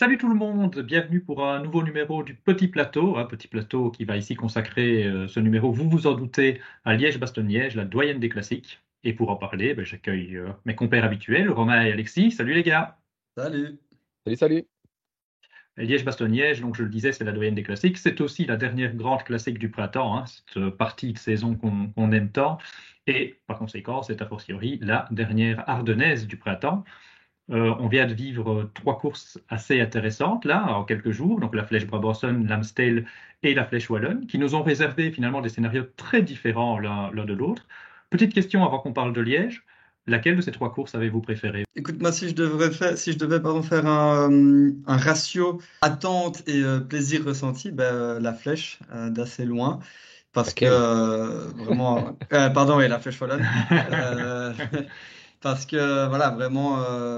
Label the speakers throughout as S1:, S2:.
S1: Salut tout le monde, bienvenue pour un nouveau numéro du Petit Plateau, un petit plateau qui va ici consacrer ce numéro, vous vous en doutez, à Liège-Bastogne-Liège, la doyenne des classiques. Et pour en parler, j'accueille mes compères habituels, Romain et Alexis. Salut les gars.
S2: Salut.
S3: Salut, salut.
S1: Et Liège-Bastogne-Liège, donc je le disais, c'est la doyenne des classiques. C'est aussi la dernière grande classique du printemps, hein, cette partie de saison qu'on aime tant. Et par conséquent, c'est a fortiori la dernière ardennaise du printemps. On vient de vivre trois courses assez intéressantes là, en quelques jours, donc la Flèche Brabançonne, l'Amstel et la Flèche Wallonne, qui nous ont réservé finalement des scénarios très différents l'un de l'autre. Petite question avant qu'on parle de Liège, laquelle de ces trois courses avez-vous préférée?
S2: Écoute, moi, si je devais pardon, faire un ratio attente et plaisir ressenti, la flèche d'assez loin, parce que
S3: Laquelle?
S2: vraiment, pardon, et la flèche wallonne, euh, parce que voilà, vraiment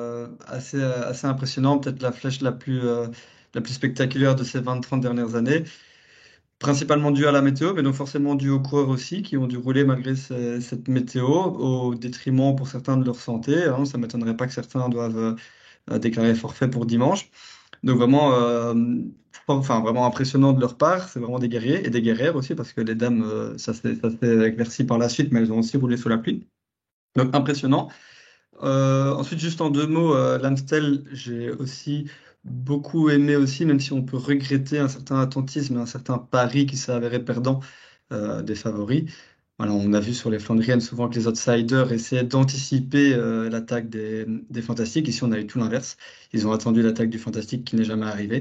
S2: assez impressionnant, peut-être la plus spectaculaire de ces 20-30 dernières années. Principalement dû à la météo, mais donc forcément dû aux coureurs aussi, qui ont dû rouler malgré cette météo, au détriment pour certains de leur santé, hein. Ça ne m'étonnerait pas que certains doivent déclarer forfait pour dimanche. Donc vraiment, enfin, vraiment impressionnant de leur part. C'est vraiment des guerriers et des guerrières aussi, parce que les dames, ça s'est éclairci par la suite, mais elles ont aussi roulé sous la pluie. Donc impressionnant. Ensuite, juste en deux mots, l'Amstel, j'ai aussi beaucoup aimé aussi, même si on peut regretter un certain attentisme, un certain pari qui s'est avéré perdant des favoris. Voilà, on a vu sur les Flandriennes souvent que les outsiders essayaient d'anticiper l'attaque des Fantastiques. Ici, on a eu tout l'inverse. Ils ont attendu l'attaque du Fantastique qui n'est jamais arrivée.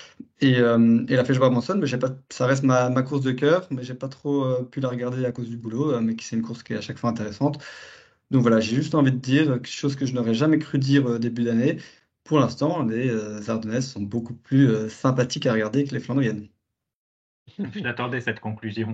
S2: Et la Flèche Brabançonne, mais j'ai pas, ça reste ma course de cœur, mais j'ai pas trop pu la regarder à cause du boulot, mais qui c'est une course qui est à chaque fois intéressante. Donc voilà, j'ai juste envie de dire quelque chose que je n'aurais jamais cru dire début d'année. Pour l'instant, les Ardennaises sont beaucoup plus sympathiques à regarder que les Flandriennes.
S1: Je l'attendais cette conclusion.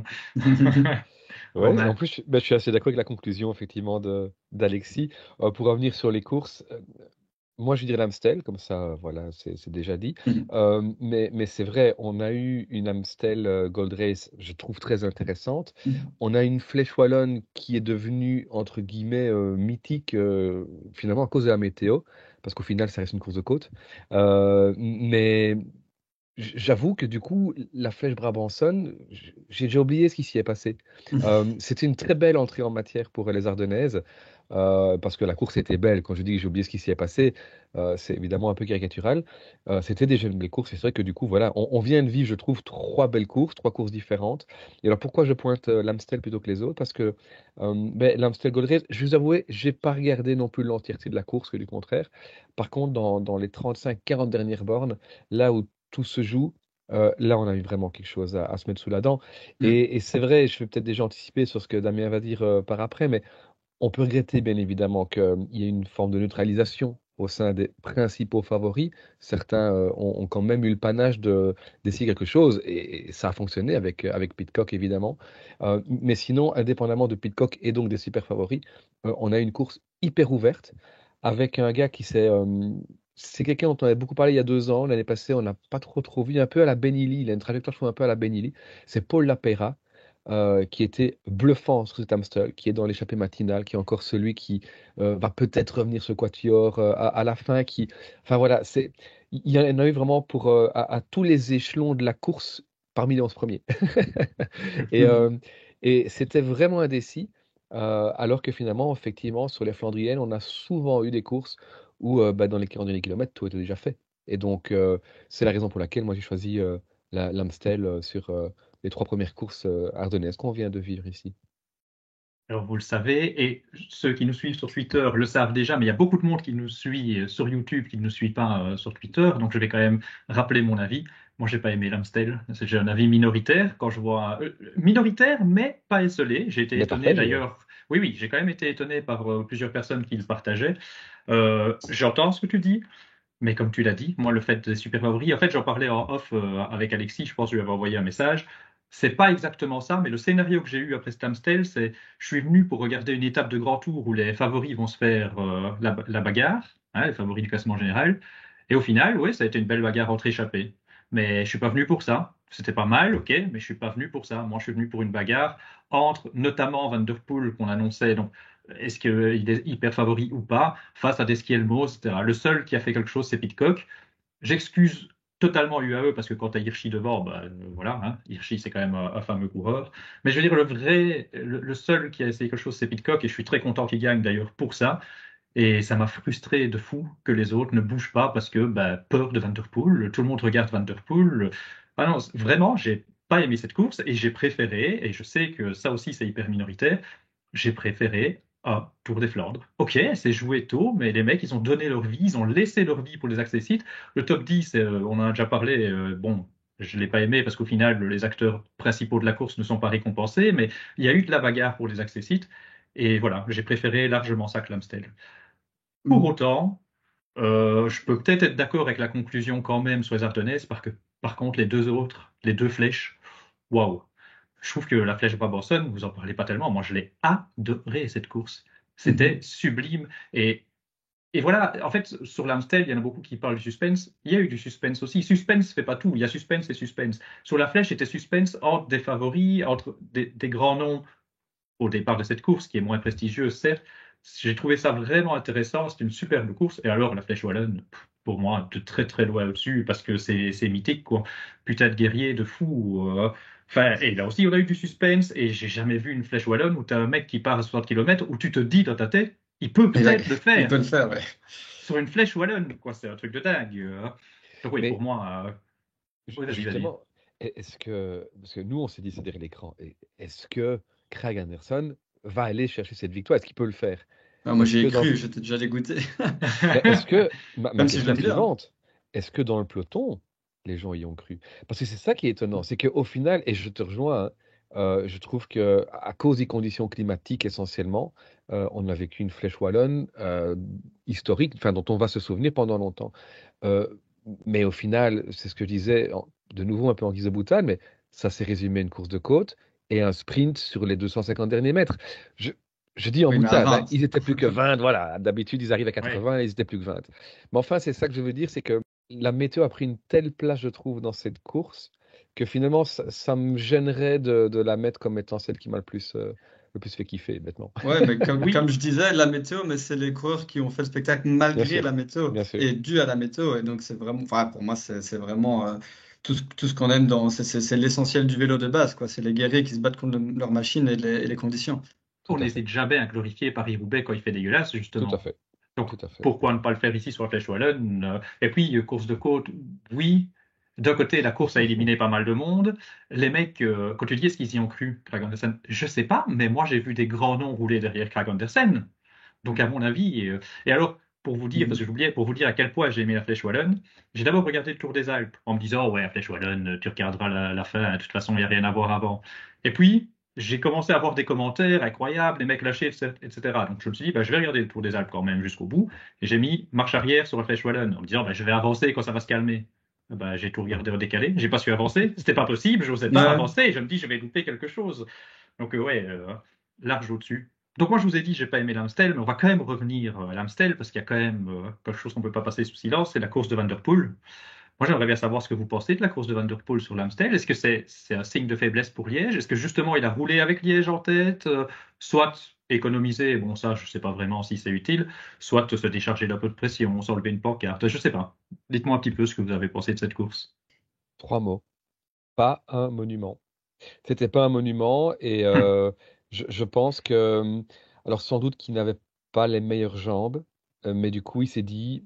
S3: Ouais, en
S1: Romain.
S3: plus, je suis assez d'accord avec la conclusion, effectivement, d'Alexis. Pour revenir sur les courses, moi, je dirais l'Amstel, comme ça, voilà, c'est déjà dit. Mais c'est vrai, on a eu une Amstel Gold Race, je trouve très intéressante. On a une Flèche Wallonne qui est devenue, entre guillemets, mythique, finalement, à cause de la météo, parce qu'au final, ça reste une course de côte. Mais j'avoue que du coup, la Flèche Brabançonne, j'ai déjà oublié ce qui s'y est passé. C'était une très belle entrée en matière pour les Ardennaises, parce que la course était belle. Quand je dis que j'ai oublié ce qui s'y est passé, c'est évidemment un peu caricatural. C'était déjà une belle course. Et c'est vrai que du coup, voilà, on vient de vivre, je trouve, trois courses différentes. Et alors pourquoi je pointe l'Amstel plutôt que les autres? Parce que l'Amstel Gold Race, je vous avouer, j'ai pas regardé non plus l'entièreté de la course, que du contraire. Par contre, dans les 35-40 dernières bornes, là où tout se joue. Là, on a eu vraiment quelque chose à se mettre sous la dent. Et c'est vrai, je vais peut-être déjà anticiper sur ce que Damien va dire par après, mais on peut regretter bien évidemment qu'il y ait une forme de neutralisation au sein des principaux favoris. Certains ont quand même eu le panache d'essayer quelque chose, et ça a fonctionné avec Pidcock évidemment. Mais sinon, indépendamment de Pidcock et donc des super favoris, on a eu une course hyper ouverte avec un gars qui s'est c'est quelqu'un dont on avait beaucoup parlé il y a 2 ans. L'année passée, on n'a pas trop vu. Un peu à la Benili. Il a une trajectoire, je trouve, un peu à la Benili. C'est Paul Lapeyra, qui était bluffant sur cet Amstel, qui est dans l'échappée matinale, qui est encore celui qui va peut-être revenir ce quatuor à la fin. Enfin voilà, il y en a eu vraiment pour à tous les échelons de la course parmi les 11 premiers. Et, et c'était vraiment indécis. Alors que finalement, effectivement, sur les Flandriennes, on a souvent eu des courses où dans les 41 km, tout était déjà fait. Et donc, c'est la raison pour laquelle moi j'ai choisi l'Amstel sur les trois premières courses ardennaises qu'on vient de vivre ici.
S1: Alors, vous le savez, et ceux qui nous suivent sur Twitter le savent déjà, mais il y a beaucoup de monde qui nous suit sur YouTube, qui ne nous suit pas sur Twitter, donc je vais quand même rappeler mon avis. Moi, j'ai pas aimé l'Amstel, j'ai un avis minoritaire quand je vois minoritaire, mais pas esselé. J'ai été
S3: Mais
S1: étonné
S3: partagé.
S1: d'ailleurs. Oui, oui, j'ai quand même été étonné par plusieurs personnes qui le partageaient. J'entends ce que tu dis, mais comme tu l'as dit, moi, le fait des super favoris, en fait, j'en parlais en off avec Alexis, je pense que je lui avais envoyé un message. C'est pas exactement ça, mais le scénario que j'ai eu après Stamstel, c'est je suis venu pour regarder une étape de grand tour où les favoris vont se faire la bagarre, hein, les favoris du classement général. Et au final, oui, ça a été une belle bagarre entre échappés. Mais je suis pas venu pour ça. C'était pas mal, ok, mais je suis pas venu pour ça. Moi, je suis venu pour une bagarre entre notamment Van Der Poel qu'on annonçait. Donc, est-ce qu'il est hyper favori ou pas face à Desquielmo, etc. Le seul qui a fait quelque chose, c'est Pidcock. j'excuse totalement UAE parce que quand tu as Hirschi devant, bah, voilà, hein, Hirschi c'est quand même un fameux coureur. Mais je veux dire, le seul qui a essayé quelque chose, c'est Pidcock, et je suis très content qu'il gagne d'ailleurs pour ça. Et ça m'a frustré de fou que les autres ne bougent pas parce que bah, peur de Van Der Poel, tout le monde regarde Van Der Poel. Ah non, vraiment, j'ai pas aimé cette course et j'ai préféré, et je sais que ça aussi c'est hyper minoritaire, j'ai préféré un Tour des Flandres. Ok, c'est joué tôt, mais les mecs, ils ont donné leur vie, ils ont laissé leur vie pour les accessites. Le top 10, on en a déjà parlé, bon, je l'ai pas aimé parce qu'au final, les acteurs principaux de la course ne sont pas récompensés, mais il y a eu de la bagarre pour les accessites. Et voilà, j'ai préféré largement ça que l'Amstel. Pour
S2: Mm.
S1: autant, je peux peut-être être d'accord avec la conclusion quand même sur les Ardennaises, parce que par contre, les deux autres, les deux flèches, waouh! Je trouve que la flèche Brabanson, vous en parlez pas tellement, moi je l'ai adoré cette course. C'était
S2: Mhm.
S1: sublime. Et voilà, en fait, sur l'Amstel, il y en a beaucoup qui parlent du suspense. Il y a eu du suspense aussi. Suspense fait pas tout. Il y a suspense et suspense. Sur la flèche, c'était suspense entre des favoris, entre des grands noms au départ de cette course, qui est moins prestigieuse, certes. J'ai trouvé ça vraiment intéressant. C'est une superbe course. Et alors, la Flèche Wallonne, pour moi, de très très loin au-dessus, parce que c'est mythique, quoi. Putain de guerrier, de fou. Enfin, et là aussi, on a eu du suspense. Et j'ai jamais vu une Flèche Wallonne où tu as un mec qui part à 60 km, où tu te dis dans ta tête, il peut
S2: Et là,
S1: peut-être le
S2: il
S1: faire
S2: peut le faire, ouais.
S1: sur une Flèche Wallonne, quoi. C'est un truc de dingue. Donc, oui, pour
S3: Mais
S1: moi. Oui, vas-y, vas-y.
S3: justement, est-ce que, parce que nous, on s'est dit c'est derrière l'écran, est-ce que Craig Anderson va aller chercher cette victoire? Est-ce qu'il peut le faire?
S2: Ah, moi,
S3: Est-ce
S2: j'y
S3: que
S2: ai
S3: dans,
S2: cru, j'étais déjà dégoûté.
S3: mais est-ce que, ma
S2: Même si je
S3: question
S2: l'aime bien.
S3: suivante, est-ce que dans le peloton, les gens y ont cru? Parce que c'est ça qui est étonnant, c'est qu'au final, et je te rejoins, hein, je trouve que à cause des conditions climatiques essentiellement, on a vécu une flèche wallonne historique, enfin dont on va se souvenir pendant longtemps. Euh, mais au final, c'est ce que je disais, de nouveau un peu en guise de boutade, mais ça s'est résumé à une course de côte et un sprint sur les 250 derniers mètres. Je, je dis en
S2: Oui, mais à
S3: boutade, hein,
S2: 20.
S3: ils étaient plus que 20, voilà. D'habitude, ils arrivent à
S1: Oui.
S3: 80, ils étaient plus que 20. Mais enfin, c'est ça que je veux dire, c'est que la météo a pris une telle place, je trouve, dans cette course, que finalement, ça me gênerait de la mettre comme étant celle qui m'a le plus fait kiffer, maintenant.
S2: Ouais, mais comme
S1: Oui,
S2: je disais, la météo, mais c'est les coureurs qui ont fait le spectacle
S3: Bien
S2: malgré
S3: sûr,
S2: la météo
S3: bien sûr.
S2: et dû à la météo. Et donc, c'est vraiment, enfin, pour moi, c'est vraiment tout ce qu'on aime dans. C'est l'essentiel du vélo de base, quoi. C'est les guerriers qui se battent contre leur machine et les conditions.
S3: Tout
S1: on
S3: à fait,
S1: n'hésite jamais à glorifier Paris-Roubaix quand il fait dégueulasse,
S3: tout à
S1: justement.
S3: fait,
S1: Donc,
S3: tout à fait.
S1: pourquoi ne pas le faire ici sur la Flèche Wallonne? Et puis, course de côte, oui. D'un côté, la course a éliminé pas mal de monde. Les mecs, quand tu dis est-ce qu'ils y ont cru, Craig Anderson, je sais pas, mais moi j'ai vu des grands noms rouler derrière Craig Anderson. Donc, à mon avis, et alors, pour vous dire, parce que
S2: Mhm.
S1: j'oubliais, pour vous dire à quel point j'ai aimé la Flèche Wallonne, j'ai d'abord regardé le Tour des Alpes en me disant, ouais, la Flèche Wallonne, tu regarderas la fin, de toute façon, il n'y a rien à voir avant. Et puis, j'ai commencé à voir des commentaires incroyables, les mecs lâchés, etc. Donc, je me suis dit, bah, je vais regarder le Tour des Alpes quand même jusqu'au bout. Et j'ai mis marche arrière sur la Flèche Wallonne en me disant, bah, je vais avancer quand ça va se calmer. Bah, j'ai tout regardé en décalé, j'ai pas su avancer, c'était pas possible, je n'osais pas
S2: Ouais.
S1: avancer, et je me dis, je vais louper quelque chose. Donc, ouais, large au-dessus. Donc moi je vous ai dit j'ai pas aimé l'Amstel, mais on va quand même revenir à l'Amstel parce qu'il y a quand même quelque chose qu'on peut pas passer sous silence, c'est la course de Van Der Poel. Moi j'aimerais bien savoir ce que vous pensez de la course de Van Der Poel sur l'Amstel. Est-ce que c'est un signe de faiblesse pour Liège? Est-ce que justement il a roulé avec Liège en tête, soit économiser, bon ça je sais pas vraiment si c'est utile, soit se décharger d'un peu de pression, s'enlever une pancarte, je sais pas. Dites-moi un petit peu ce que vous avez pensé de cette course.
S3: 3 mots, pas un monument. C'était pas un monument et je pense que, alors sans doute qu'il n'avait pas les meilleures jambes, mais du coup il s'est dit,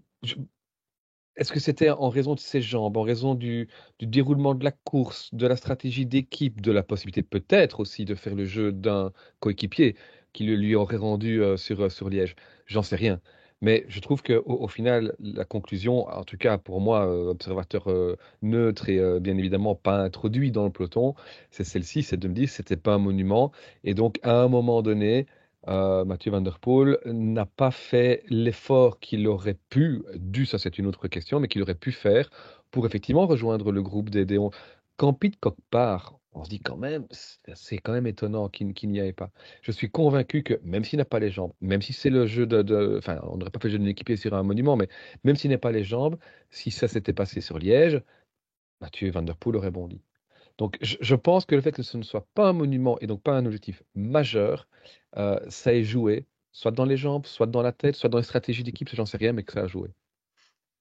S3: est-ce que c'était en raison de ses jambes, en raison du déroulement de la course, de la stratégie d'équipe, de la possibilité peut-être aussi de faire le jeu d'un coéquipier qui le lui aurait rendu sur Liège? J'en sais rien. Mais je trouve qu'au au final, la conclusion, en tout cas pour moi, observateur neutre et bien évidemment pas introduit dans le peloton, c'est celle-ci, c'est de me dire que c'était pas un monument. Et donc à un moment donné, Mathieu Van Der Poel n'a pas fait l'effort qu'il aurait dû, ça c'est une autre question, mais qu'il aurait pu faire pour effectivement rejoindre le groupe des Déons. Quand Pidcock part, on se dit quand même, c'est quand même étonnant qu'il n'y aille pas. Je suis convaincu que même s'il n'a pas les jambes, même si c'est le jeu enfin, on n'aurait pas fait le jeu d'un équipier sur un monument, mais même s'il n'a pas les jambes, si ça s'était passé sur Liège, Mathieu Van Der Poel aurait bondi. Donc, je pense que le fait que ce ne soit pas un monument et donc pas un objectif majeur, ça est joué, soit dans les jambes, soit dans la tête, soit dans les stratégies d'équipe, ça, j'en sais rien, mais que ça a joué.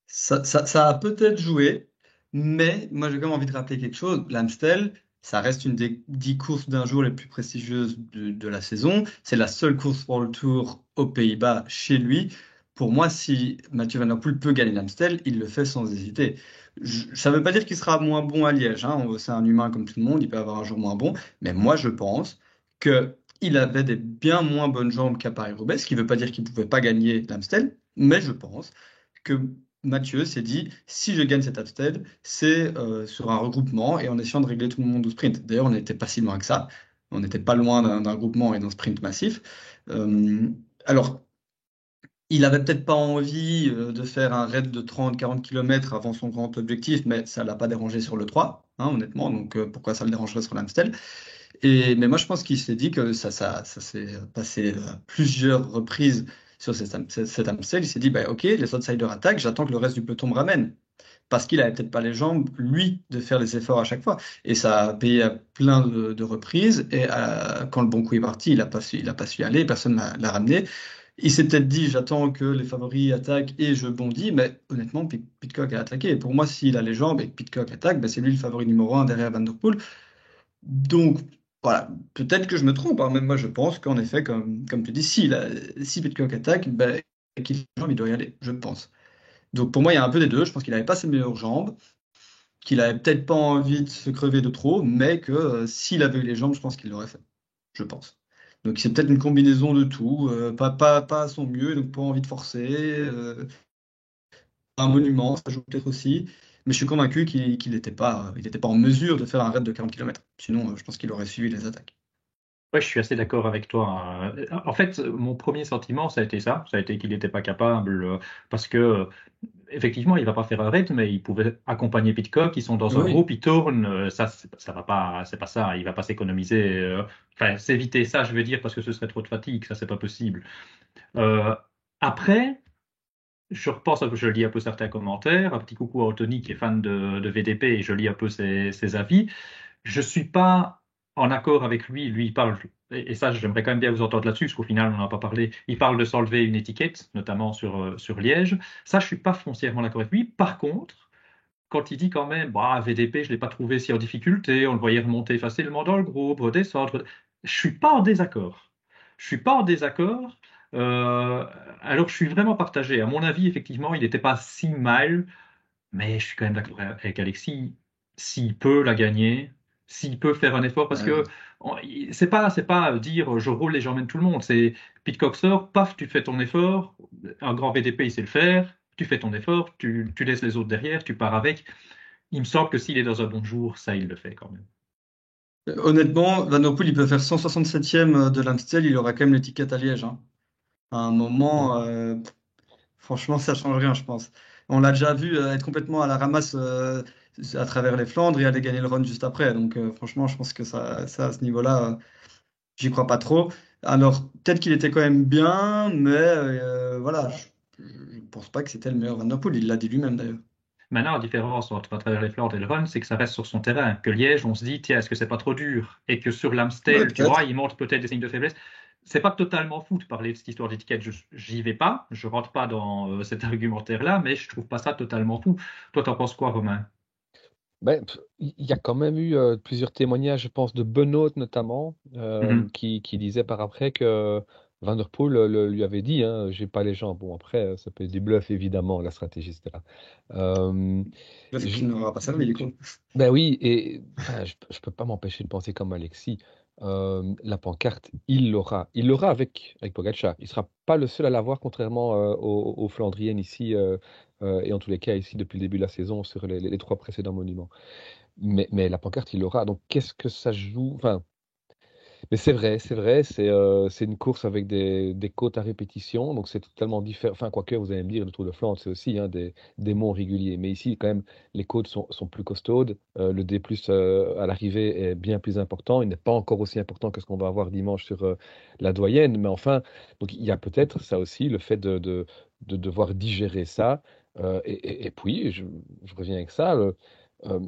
S2: Ça a peut-être joué, mais moi j'ai quand même envie de rappeler quelque chose. L'Amstel, ça reste une des 10 courses d'un jour les plus prestigieuses de la saison. C'est la seule course pour le Tour aux Pays-Bas chez lui. Pour moi, si Mathieu Van Der Poel peut gagner l'Amstel, il le fait sans hésiter. Ça ne veut pas dire qu'il sera moins bon à Liège, hein. C'est un humain comme tout le monde, il peut avoir un jour moins bon. Mais moi, je pense que il avait des bien moins bonnes jambes qu'à Paris-Roubaix, ce qui ne veut pas dire qu'il ne pouvait pas gagner l'Amstel, mais je pense que Mathieu s'est dit, si je gagne cet Amstel, c'est sur un regroupement et en essayant de régler tout le monde au sprint. D'ailleurs, on n'était pas si loin que ça. On n'était pas loin d'un groupement et d'un sprint massif. Alors, il avait peut-être pas envie de faire un raid de 30-40 km avant son grand objectif, mais ça l'a pas dérangé sur le 3, hein, honnêtement. Donc, pourquoi ça le dérangerait sur l'Amstel? Mais moi, je pense qu'il s'est dit que ça s'est passé à plusieurs reprises sur cet Amstel. Il s'est dit, bah, OK, les outsiders attaquent, j'attends que le reste du peloton me ramène. Parce qu'il avait peut-être pas les jambes, lui, de faire les efforts à chaque fois. Et ça a payé à plein de reprises. Et quand le bon coup est parti, il a pas su y aller, personne l'a ramené. Il s'est peut-être dit, j'attends que les favoris attaquent et je bondis, mais honnêtement, Pidcock a attaqué. Et pour moi, s'il a les jambes et que Pidcock attaque, ben, c'est lui le favori numéro un derrière Van Der Poel. Donc, voilà, peut-être que je me trompe, hein. Même moi, je pense qu'en effet, comme tu dis, si Pidcock attaque, ben, et qu'il a les jambes, il doit y aller, je pense. Donc, pour moi, il y a un peu des deux. Je pense qu'il n'avait pas ses meilleures jambes, qu'il avait peut-être pas envie de se crever de trop, mais que s'il avait eu les jambes, je pense qu'il l'aurait fait. Je pense. Donc, c'est peut-être une combinaison de tout. Pas à son mieux, donc pas envie de forcer. Un monument, ça joue peut-être aussi. Mais je suis convaincu qu'il n'était pas en mesure de faire un raid de 40 km. Sinon, je pense qu'il aurait suivi les attaques.
S1: Ouais, je suis assez d'accord avec toi. En fait, mon premier sentiment, ça a été ça. Ça a été qu'il n'était pas capable, parce que, effectivement, il va pas faire un raid, mais il pouvait accompagner Pidcock. Ils sont dans un
S2: Oui.
S1: groupe, ils tournent. Ça va pas, c'est pas ça. Il va pas s'économiser. Enfin, s'éviter ça, je veux dire, parce que ce serait trop de fatigue. Ça, c'est pas possible. Euh, Après, je repense, je lis un peu certains commentaires. Un petit coucou à Anthony qui est fan de VDP et je lis un peu ses avis. Je suis pas en accord avec lui. Lui, il parle, et ça, j'aimerais quand même bien vous entendre là-dessus, parce qu'au final, on n'en a pas parlé. Il parle de s'enlever une étiquette, notamment sur Liège. Ça, je suis pas foncièrement d'accord avec lui. Par contre, quand il dit quand même, bah, VDP, je l'ai pas trouvé si en difficulté, on le voyait remonter facilement dans le groupe, redescendre, je suis pas en désaccord. Je suis pas en désaccord. Euh, alors, je suis vraiment partagé. À mon avis, effectivement, il n'était pas si mal. Mais je suis quand même d'accord avec Alexis. S'il peut la gagner, s'il peut faire un effort, parce que c'est pas dire je roule et j'emmène tout le monde. C'est Pidcock sort, paf, tu fais ton effort. Un grand VDP, il sait le faire. Tu fais ton effort, tu laisses les autres derrière, tu pars avec. Il me semble que s'il est dans un bon jour, ça, il le fait quand même.
S2: Honnêtement, Van Der Poel, il peut faire 167e de l'Amstel, il aura quand même l'étiquette à Liège, hein. À un moment, franchement, ça change rien, je pense. On l'a déjà vu être complètement à la ramasse à travers les Flandres et aller gagner le run juste après. Donc, franchement, je pense que ça à ce niveau-là, j'y crois pas trop. Alors, peut-être qu'il était quand même bien, mais voilà, je ne pense pas que c'était le meilleur Van Der Poel. Il l'a dit lui-même d'ailleurs.
S1: Maintenant, la différence entre à travers les Flandres et le Rhône, c'est que ça reste sur son terrain. Que Liège, on se dit, tiens, est-ce que c'est pas trop dur? Et que sur
S2: Ouais,
S1: l'Amstel, tu vois,
S2: peut-être.
S1: il montre peut-être des signes de faiblesse. C'est pas totalement fou de parler de cette histoire d'étiquette. J'y vais pas, je rentre pas dans cet argumentaire-là, mais je trouve pas ça totalement fou. Toi, t'en penses quoi, Romain?
S3: Ben, il y a quand même eu plusieurs témoignages, je pense, de Benoît notamment,
S1: Mhm.
S3: qui disait par après que Van Der Poel lui avait dit, hein, j'ai pas les jambes. Bon, après, ça peut être du bluff, évidemment, la stratégie, etc. Euh,
S2: Là, c'est
S3: je-
S2: qu'il n'aura pas servi, du coup.
S3: ben oui, et enfin, je peux pas m'empêcher de penser comme Alexis. La pancarte, il l'aura. Il l'aura avec Pogacar. Il sera pas le seul à l'avoir, contrairement aux Flandriennes ici, et en tous les cas ici depuis le début de la saison sur les trois précédents monuments. Mais la pancarte, il l'aura. Donc, qu'est-ce que ça joue? Enfin, mais c'est vrai, c'est une course avec des côtes à répétition, donc c'est totalement différent. Enfin, quoique, vous allez me dire, le Tour de Flandre, c'est aussi hein, des monts réguliers. Mais ici, quand même, les côtes sont plus costaudes. Le D+, à l'arrivée est bien plus important. Il n'est pas encore aussi important que ce qu'on va avoir dimanche sur la doyenne. Mais enfin, donc il y a peut-être ça aussi, le fait de devoir digérer ça. Et puis, je reviens avec ça. Euh,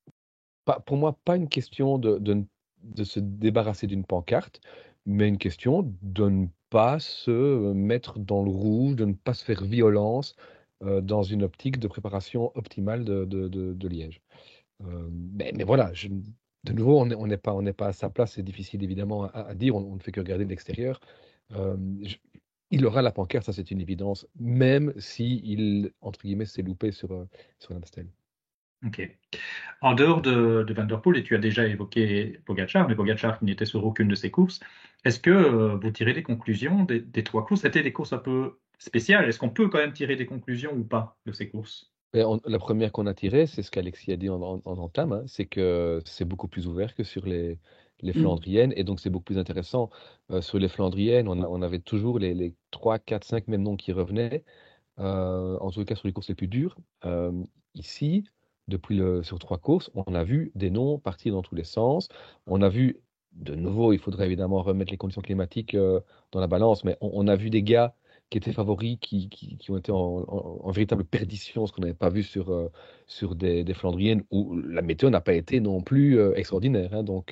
S3: pour moi, pas une question de se débarrasser d'une pancarte, mais une question de ne pas se mettre dans le rouge, de ne pas se faire violence. dans une optique de préparation optimale de Liège. Mais voilà, de nouveau, on n'est pas à sa place, c'est difficile évidemment à dire, on ne fait que regarder de l'extérieur. Euh, je- il aura la pancarte, ça c'est une évidence, même si il, entre guillemets, s'est loupé sur l'Amstel.
S1: Ok. En dehors de Van der Poel, et tu as déjà évoqué Pogacar, mais Pogacar qui n'était sur aucune de ses courses, est-ce que vous tirez des conclusions des trois courses? C'était des courses un peu spéciales. Est-ce qu'on peut quand même tirer des conclusions ou pas de ces courses?
S3: Et la première qu'on a tirée, c'est ce qu'Alexis a dit en entame, hein, c'est que c'est beaucoup plus ouvert que sur les
S2: Mm.
S3: Flandriennes, et donc c'est beaucoup plus intéressant. Sur les Flandriennes, on avait toujours les 3, 4, 5 mêmes noms qui revenaient, en tout cas sur les courses les plus dures. Ici, sur 3 courses, on a vu des noms partir dans tous les sens. On a vu, de nouveau, il faudrait évidemment remettre les conditions climatiques dans la balance, mais on a vu des gars qui étaient favoris, qui ont été en véritable perdition, ce qu'on n'avait pas vu sur des Flandriennes, où la météo n'a pas été non plus extraordinaire, hein. Donc,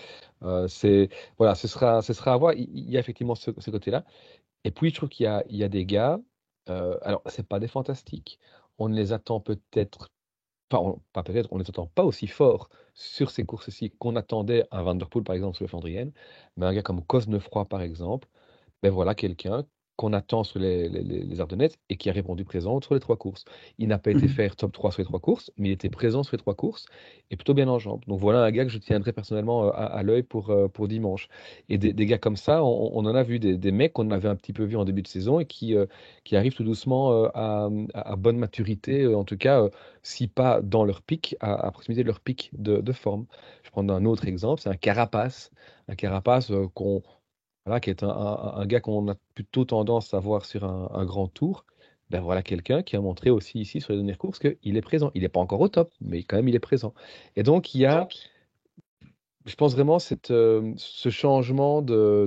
S3: voilà, ce sera à voir. Il y a effectivement ce côté-là. Et puis, je trouve qu'il y a des gars, alors, c'est pas des fantastiques. On ne les attend peut-être pas, pas peut-être, on ne les attend pas aussi fort sur ces courses-ci qu'on attendait à Van der Poel, par exemple, sur le Flandrienne. Mais un gars comme Cosnefroy, par exemple, ben voilà quelqu'un qu'on attend sur les Ardennaises et qui a répondu présent sur les 3 courses. Il n'a pas été
S2: Mhm.
S3: faire top 3 sur les 3 courses, mais il était présent sur les 3 courses et plutôt bien en jambes. Donc voilà un gars que je tiendrai personnellement à l'œil pour dimanche. Et des gars comme ça, on en a vu des mecs qu'on avait un petit peu vus en début de saison et qui arrivent tout doucement à bonne maturité, en tout cas, si pas dans leur pic, à proximité de leur pic de forme. Je prends un autre exemple, c'est un Carapace qu'on voilà, qui est un gars qu'on a plutôt tendance à voir sur un grand tour. Ben voilà quelqu'un qui a montré aussi ici sur les dernières courses qu'il est présent. Il n'est pas encore au top, mais quand même il est présent. Et donc il y a, je pense vraiment ce changement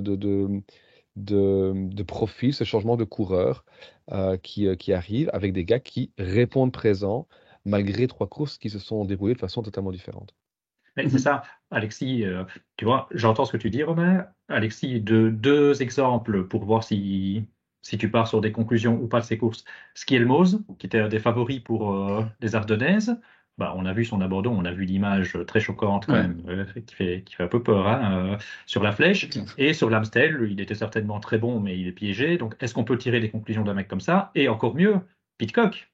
S3: de profil, ce changement de coureur qui arrive avec des gars qui répondent présents malgré 3 courses qui se sont déroulées de façon totalement différente.
S1: Mais c'est
S2: Mhm.
S1: ça, Alexis, tu vois, j'entends ce que tu dis, Romain. Alexis, deux exemples pour voir si tu pars sur des conclusions ou pas de ces courses. Skielmose, qui était un des favoris pour les Ardennaises, bah, on a vu son abandon, on a vu l'image très choquante quand
S2: Ouais,
S1: même, qui fait un peu peur hein, sur la
S2: c'est
S1: flèche.
S2: clair.
S1: Et sur l'Amstel, il était certainement très bon, mais il est piégé. Donc, est-ce qu'on peut tirer des conclusions d'un mec comme ça? Et encore mieux, Pidcock.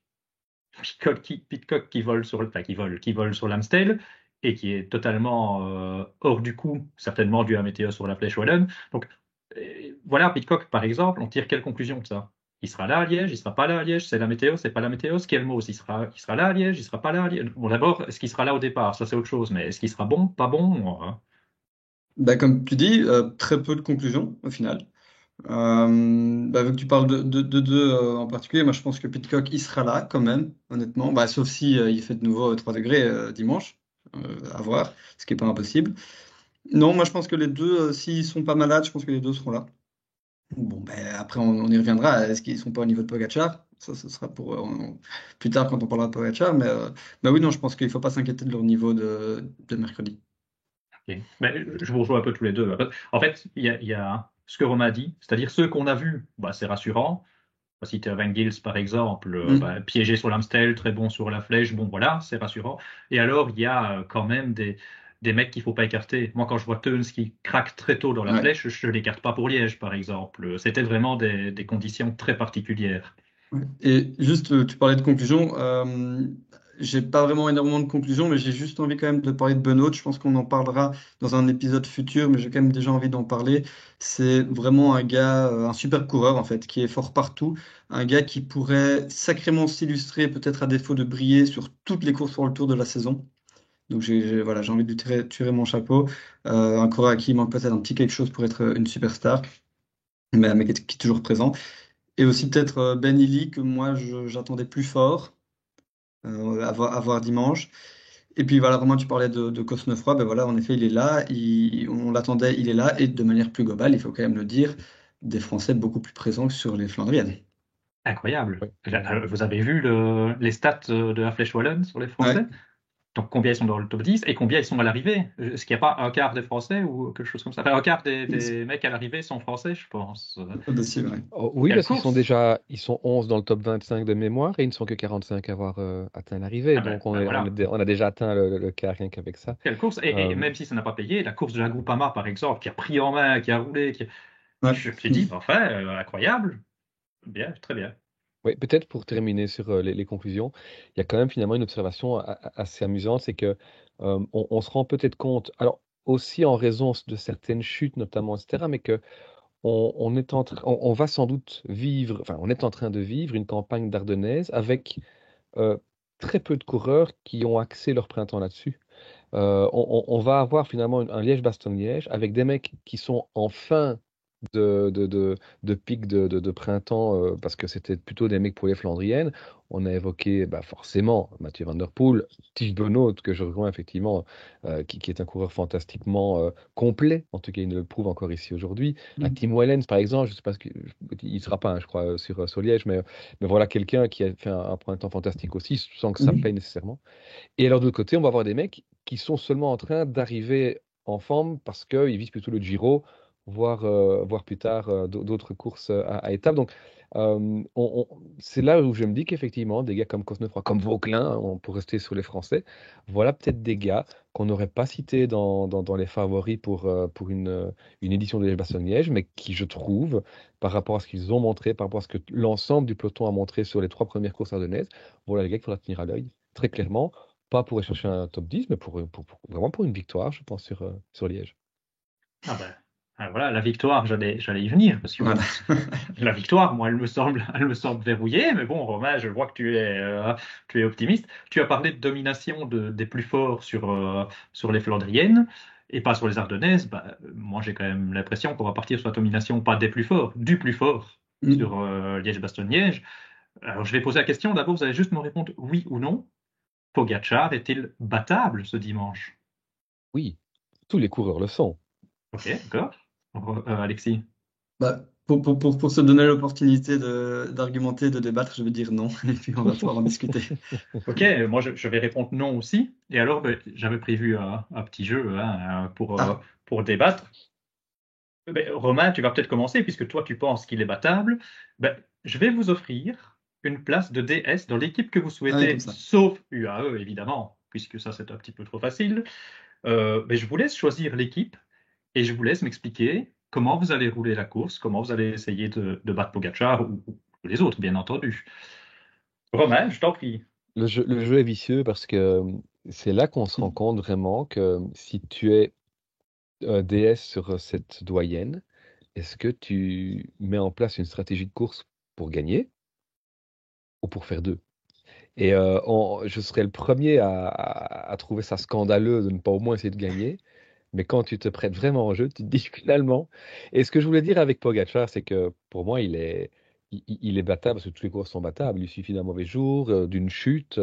S1: Pitcock qui vole sur l'Amstel et qui est totalement hors du coup, certainement dû à météo sur la Flèche Wallonne. Donc voilà, Pitcock par exemple, on tire quelle conclusion de ça? Il sera là à Liège, il sera pas là à Liège, c'est la météo, c'est pas la météo, Skelmos, il sera là à Liège, il sera pas là à Liège. Bon d'abord, est-ce qu'il sera là au départ? Ça c'est autre chose, mais est-ce qu'il sera bon, pas bon?
S2: Bah, comme tu dis, très peu de conclusions au final. Bah, vu que tu parles de deux en particulier, moi je pense que Pitcock il sera là quand même, honnêtement. Bah, sauf si il fait de nouveau 3 degrés dimanche, à voir, ce qui est pas impossible. Non, moi je pense que les deux, s'ils sont pas malades, je pense que les deux seront là. Bon, ben, après on y reviendra. Est-ce qu'ils sont pas au niveau de Pogacar? Ça, ce sera pour plus tard quand on parlera de Pogacar. Mais oui, non, je pense qu'il faut pas s'inquiéter de leur niveau de mercredi.
S1: Ok. Mais je vous rejoins un peu tous les deux. En fait, il y a ce que Romain a dit, c'est-à-dire ceux qu'on a vus, bah, c'est rassurant. Si tu as Van Gils, par exemple,
S2: Mm.
S1: bah, piégé sur l'Amstel, très bon sur la flèche, bon voilà, c'est rassurant. Et alors, il y a quand même des mecs qu'il ne faut pas écarter. Moi, quand je vois Teuns qui craque très tôt dans la
S2: Ouais.
S1: flèche, je ne l'écarte pas pour Liège, par exemple. C'était vraiment des conditions très particulières.
S2: Ouais. Et juste, tu parlais de conclusion. J'ai pas vraiment énormément de conclusions, mais j'ai juste envie quand même de parler de Benoît. Je pense qu'on en parlera dans un épisode futur, mais j'ai quand même déjà envie d'en parler. C'est vraiment un gars, un super coureur en fait, qui est fort partout. Un gars qui pourrait sacrément s'illustrer, peut-être à défaut de briller sur toutes les courses pour le tour de la saison. Donc voilà, j'ai envie de lui tirer mon chapeau. Un coureur à qui il manque peut-être un petit quelque chose pour être une superstar, mais qui est toujours présent. Et aussi peut-être Ben Illy, que moi j'attendais plus fort à voir dimanche. Et puis voilà, vraiment tu parlais de Cosnefroy, ben voilà, en effet il est là, on l'attendait, il est là, et de manière plus globale, il faut quand même le dire, des Français beaucoup plus présents que sur les Flandriennes.
S1: Incroyable.
S3: Oui, oui, oui.
S1: Vous avez vu les stats de la Flèche Wallonne sur les
S2: Ouais,
S1: Français? Donc, combien ils sont dans le top 10 et combien ils sont à l'arrivée? Est-ce qu'il n'y a pas un quart des Français ou quelque chose comme ça? Enfin, un quart des mecs à l'arrivée sont français, je pense.
S2: Pas possible, ouais.
S3: Oh, oui,
S1: Quelle
S3: parce qu'ils sont
S1: course!
S3: déjà, ils sont 11 dans le top 25 de mémoire et ils ne sont que 45 à avoir atteint l'arrivée.
S1: Ah
S3: Donc,
S1: ben voilà.
S3: on a déjà atteint le quart rien qu'avec ça.
S1: Quelle course! Et
S3: Euh,
S1: même si ça n'a pas payé, la course de la Groupama, par exemple, qui a pris en main, qui a roulé,
S2: Ouais.
S1: je me suis dit, enfin, incroyable. Bien, très bien.
S3: oui, peut-être pour terminer sur les conclusions, il y a quand même finalement une observation assez amusante, c'est que on se rend peut-être compte, alors aussi en raison de certaines chutes notamment, etc., mais que on est on va sans doute vivre, enfin, on est en train de vivre une campagne d'Ardennaise avec euh, très peu de coureurs qui ont axé leur printemps là-dessus. On va avoir finalement un Liège-Bastogne-Liège avec des mecs qui sont en fin de pic de printemps parce que c'était plutôt des mecs pour les Flandriennes. On a évoqué bah, forcément Mathieu Van Der Poel, Tige Benoît, que je rejoins effectivement, qui est un coureur fantastiquement complet. En tout cas, il ne le prouve encore ici aujourd'hui. Un
S2: Mm.
S3: Tim Wellens, par exemple, je sais pas il ne sera pas, hein, je crois, sur Liège, mais voilà quelqu'un qui a fait un printemps fantastique aussi, sans que ça paye nécessairement. Et alors, de l'autre côté, on va avoir des mecs qui sont seulement en train d'arriver en forme parce qu'ils visent plutôt le Giro, voire plus tard d'autres courses à étapes. Donc, c'est là où je me dis qu'effectivement, des gars comme Cosnefroy, comme Vauquelin, pour rester sur les Français, voilà peut-être des gars qu'on n'aurait pas cités dans les favoris pour une édition de Liège-Bastogne-Liège, mais qui, je trouve, par rapport à ce qu'ils ont montré, par rapport à ce que l'ensemble du peloton a montré sur les 3 premières courses ardennaises, voilà les gars qu'il faudra tenir à l'œil, très clairement. Pas pour aller chercher un top 10, mais vraiment pour une victoire, je pense, sur Liège.
S1: Ah ben, voilà, la victoire, j'allais y venir, parce que
S2: Voilà.
S1: bon, la victoire, moi, elle me semble verrouillée, mais bon, Romain, je vois que tu es optimiste. Tu as parlé de domination des plus forts sur les Flandriennes et pas sur les Ardennaises. Bah, moi, j'ai quand même l'impression qu'on va partir sur la domination, pas des plus forts, du plus fort
S2: Mm.
S1: sur Liège-Bastogne-Liège. Alors, je vais poser la question. D'abord, vous allez juste me répondre oui ou non. Pogacar est-il battable ce dimanche?
S3: Oui, tous les coureurs le sont.
S1: Ok, d'accord. Alexis?
S2: Bah, pour se donner l'opportunité d'argumenter, de débattre, je vais dire non, et puis on va pouvoir en discuter.
S1: Ok, moi je vais répondre non aussi. Et alors, ben, j'avais prévu un petit jeu hein,
S2: Ah,
S1: pour débattre. Ben, Romain, tu vas peut-être commencer puisque toi tu penses qu'il est battable. Ben, je vais vous offrir une place de DS dans l'équipe que vous
S2: ah oui, comme
S1: souhaitez,
S2: ça.
S1: sauf UAE évidemment, puisque ça c'est un petit peu trop facile. Ben, je vous laisse choisir l'équipe et je vous laisse m'expliquer comment vous allez rouler la course, comment vous allez essayer de battre Pogacar ou les autres, bien entendu. Romain, je t'en prie.
S3: Le jeu est vicieux parce que c'est là qu'on se rend compte vraiment que si tu es DS sur cette doyenne, est-ce que tu mets en place une stratégie de course pour gagner ou pour faire deux? Et je serais le premier à trouver ça scandaleux de ne pas au moins essayer de gagner. Mais quand tu te prêtes vraiment en jeu, tu te dis finalement. Et ce que je voulais dire avec Pogacar, c'est que pour moi, il est battable parce que tous les coureurs sont battables. Il suffit d'un mauvais jour, d'une chute,